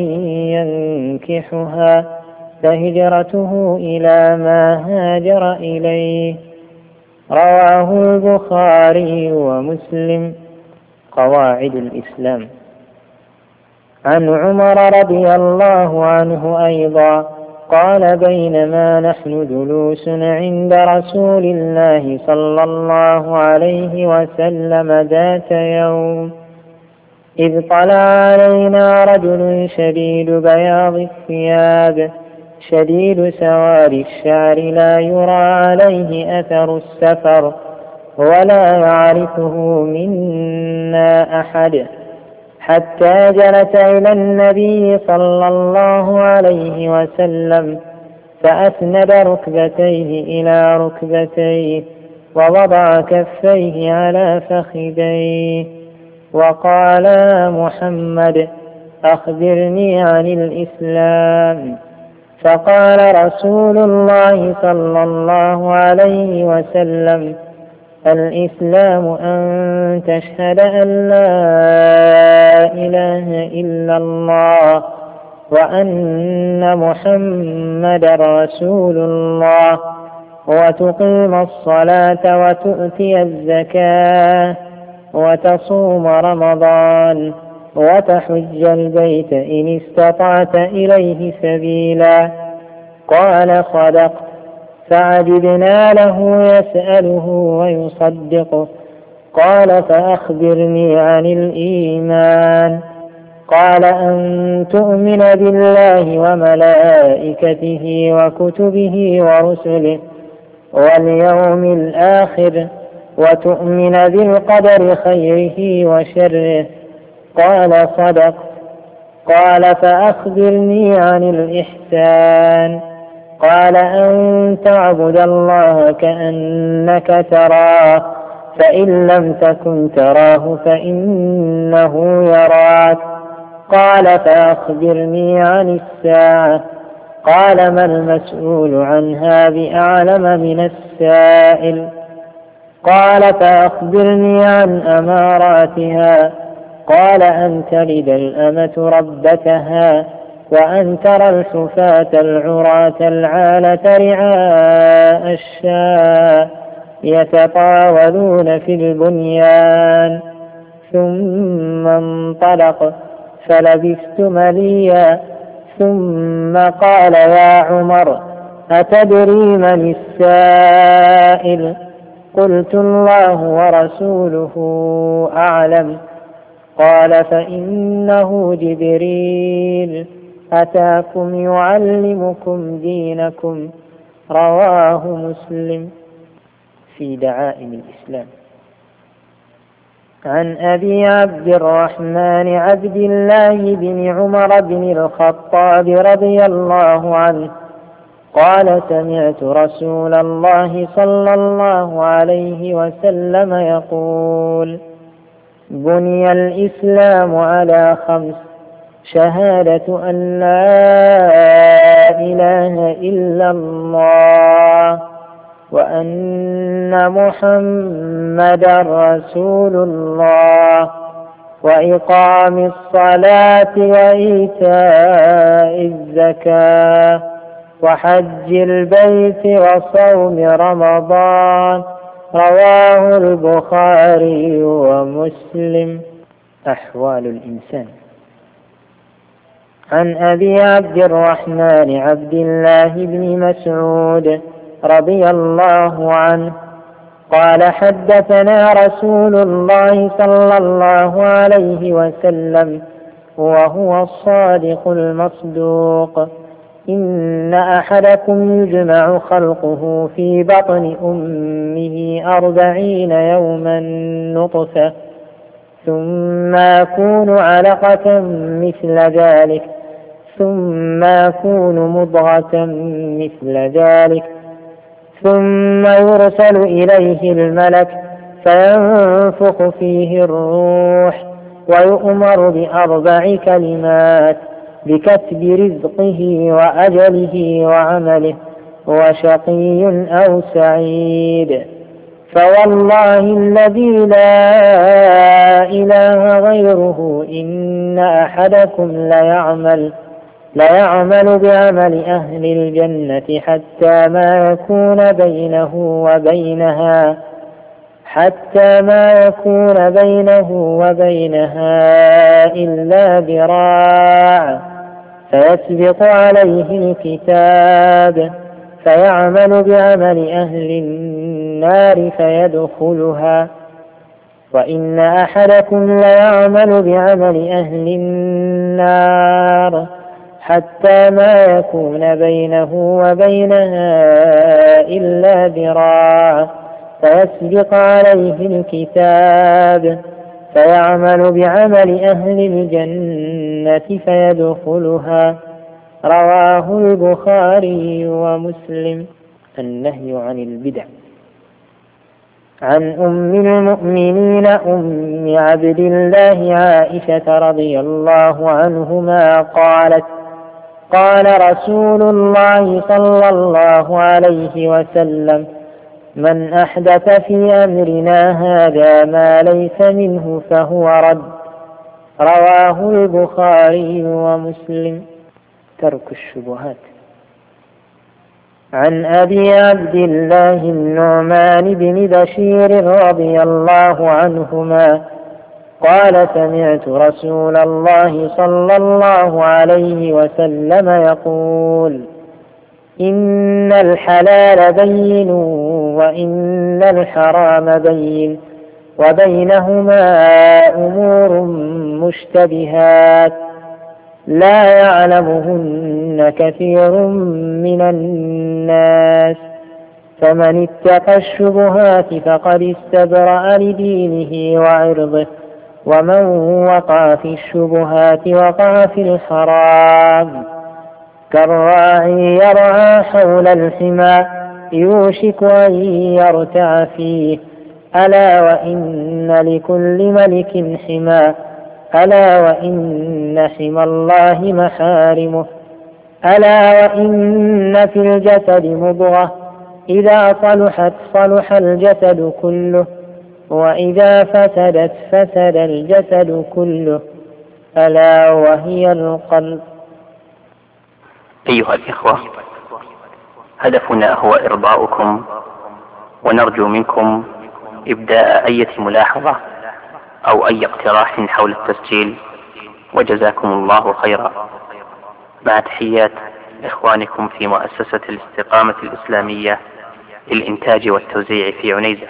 ينكحها فهجرته إلى ما هاجر إليه. رواه البخاري ومسلم. قواعد الإسلام. عن عمر رضي الله عنه أيضا قال بينما نحن جلوس عند رسول الله صلى الله عليه وسلم ذات يوم إذ طلع علينا رجل شديد بياض الثياب شديد سواد الشعر لا يرى عليه أثر السفر ولا يعرفه منا أحد، حتى جلس إلى النبي صلى الله عليه وسلم فأسند ركبتيه إلى ركبتيه ووضع كفيه على فخذيه وقال: يا محمد أخبرني عن الإسلام. فقال رسول الله صلى الله عليه وسلم: الإسلام أن تشهد أن لا إله إلا الله وأن محمدا رسول الله وتقيم الصلاة وتؤتي الزكاة وتصوم رمضان وتحج البيت إن استطعت إليه سبيلا. قال: صدقت. فعجبنا له يسأله ويصدقه. قال: فأخبرني عن الإيمان. قال: أن تؤمن بالله وملائكته وكتبه ورسله واليوم الآخر وتؤمن بالقدر خيره وشره. قال: صدقت. قال: فأخبرني عن الإحسان. قال: أن تعبد الله كأنك تراه فإن لم تكن تراه فإنه يراك. قال: فأخبرني عن الساعة. قال: ما المسؤول عنها بأعلم من السائل. قال: فأخبرني عن أماراتها. قال: أن تلد الأمة ربتها وأن ترى الحفاة العراة العالة رعاء الشاء يتطاولون في البنيان. ثم انطلق فلبثت مليا ثم قال: يا عمر أتدري من السائل؟ قلت: الله ورسوله أعلم. قال: فإنه جبريل أتاكم يعلمكم دينكم. رواه مسلم. في دعائم الإسلام. عن أبي عبد الرحمن عبد الله بن عمر بن الخطاب رضي الله عنه قال: سمعت رسول الله صلى الله عليه وسلم يقول: بني الإسلام على 5: شهادة أن لا إله إلا الله وأن محمدا رسول الله وإقام الصلاة وإيتاء الزكاة وحج البيت وصوم رمضان. رواه البخاري ومسلم. أحوال الإنسان. عن أبي عبد الرحمن عبد الله بن مسعود رضي الله عنه قال: حدثنا رسول الله صلى الله عليه وسلم وهو الصادق المصدوق: إن أحدكم يجمع خلقه في بطن أمه 40 يوما نطفة ثم يكون علقة مثل ذلك ثم يكون مضغة مثل ذلك ثم يرسل إليه الملك فينفخ فيه الروح ويؤمر ب4 كلمات: بكتب رزقه وأجله وعمله وشقي أو سعيد. فوالله الذي لا إله غيره إن أحدكم ليعمل بعمل أهل الجنة حتى ما يكون بينه وبينها إلا ذراع فيسبق عليه الكتاب فيعمل بعمل أهل النار فيدخلها، وإن أحدكم ليعمل بعمل أهل النار حتى ما يكون بينه وبينها إلا ذراع فيسبق عليه الكتاب فيعمل بعمل أهل الجنة فيدخلها. رواه البخاري ومسلم. النهي عن البدع. عن أم المؤمنين أم عبد الله عائشة رضي الله عنهما قالت: قال رسول الله صلى الله عليه وسلم: من أحدث في أمرنا هذا ما ليس منه فهو رد. رواه البخاري ومسلم. ترك الشبهات. عن أبي عبد الله النعمان بن بشير رضي الله عنهما قال: سمعت رسول الله صلى الله عليه وسلم يقول: إن الحلال بين وإن الحرام بين وبينهما أمور مشتبهات لا يعلمهن كثير من الناس، فمن اتقى الشبهات فقد استبرأ لدينه وعرضه، ومن وقع في الشبهات وقع في الحرام. كالراعي يرعى حول الحمى يوشك أن يرتع فيه، ألا وإن لكل ملك حمى، ألا وإن حمى الله محارمه، ألا وإن في الجسد مضغة إذا صلحت صلح الجسد كله، وإذا فسدت فسد الجسد كله، ألا وهي القلب. أيها الإخوة، هدفنا هو إرضاؤكم، ونرجو منكم إبداء أي ملاحظة أو أي اقتراح حول التسجيل، وجزاكم الله خيرا. مع تحيات إخوانكم في مؤسسة الاستقامة الإسلامية للإنتاج والتوزيع في عنيزة.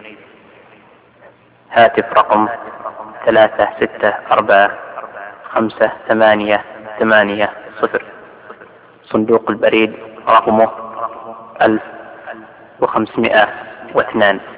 هاتف رقم 36455880. صندوق البريد رقمه 1502.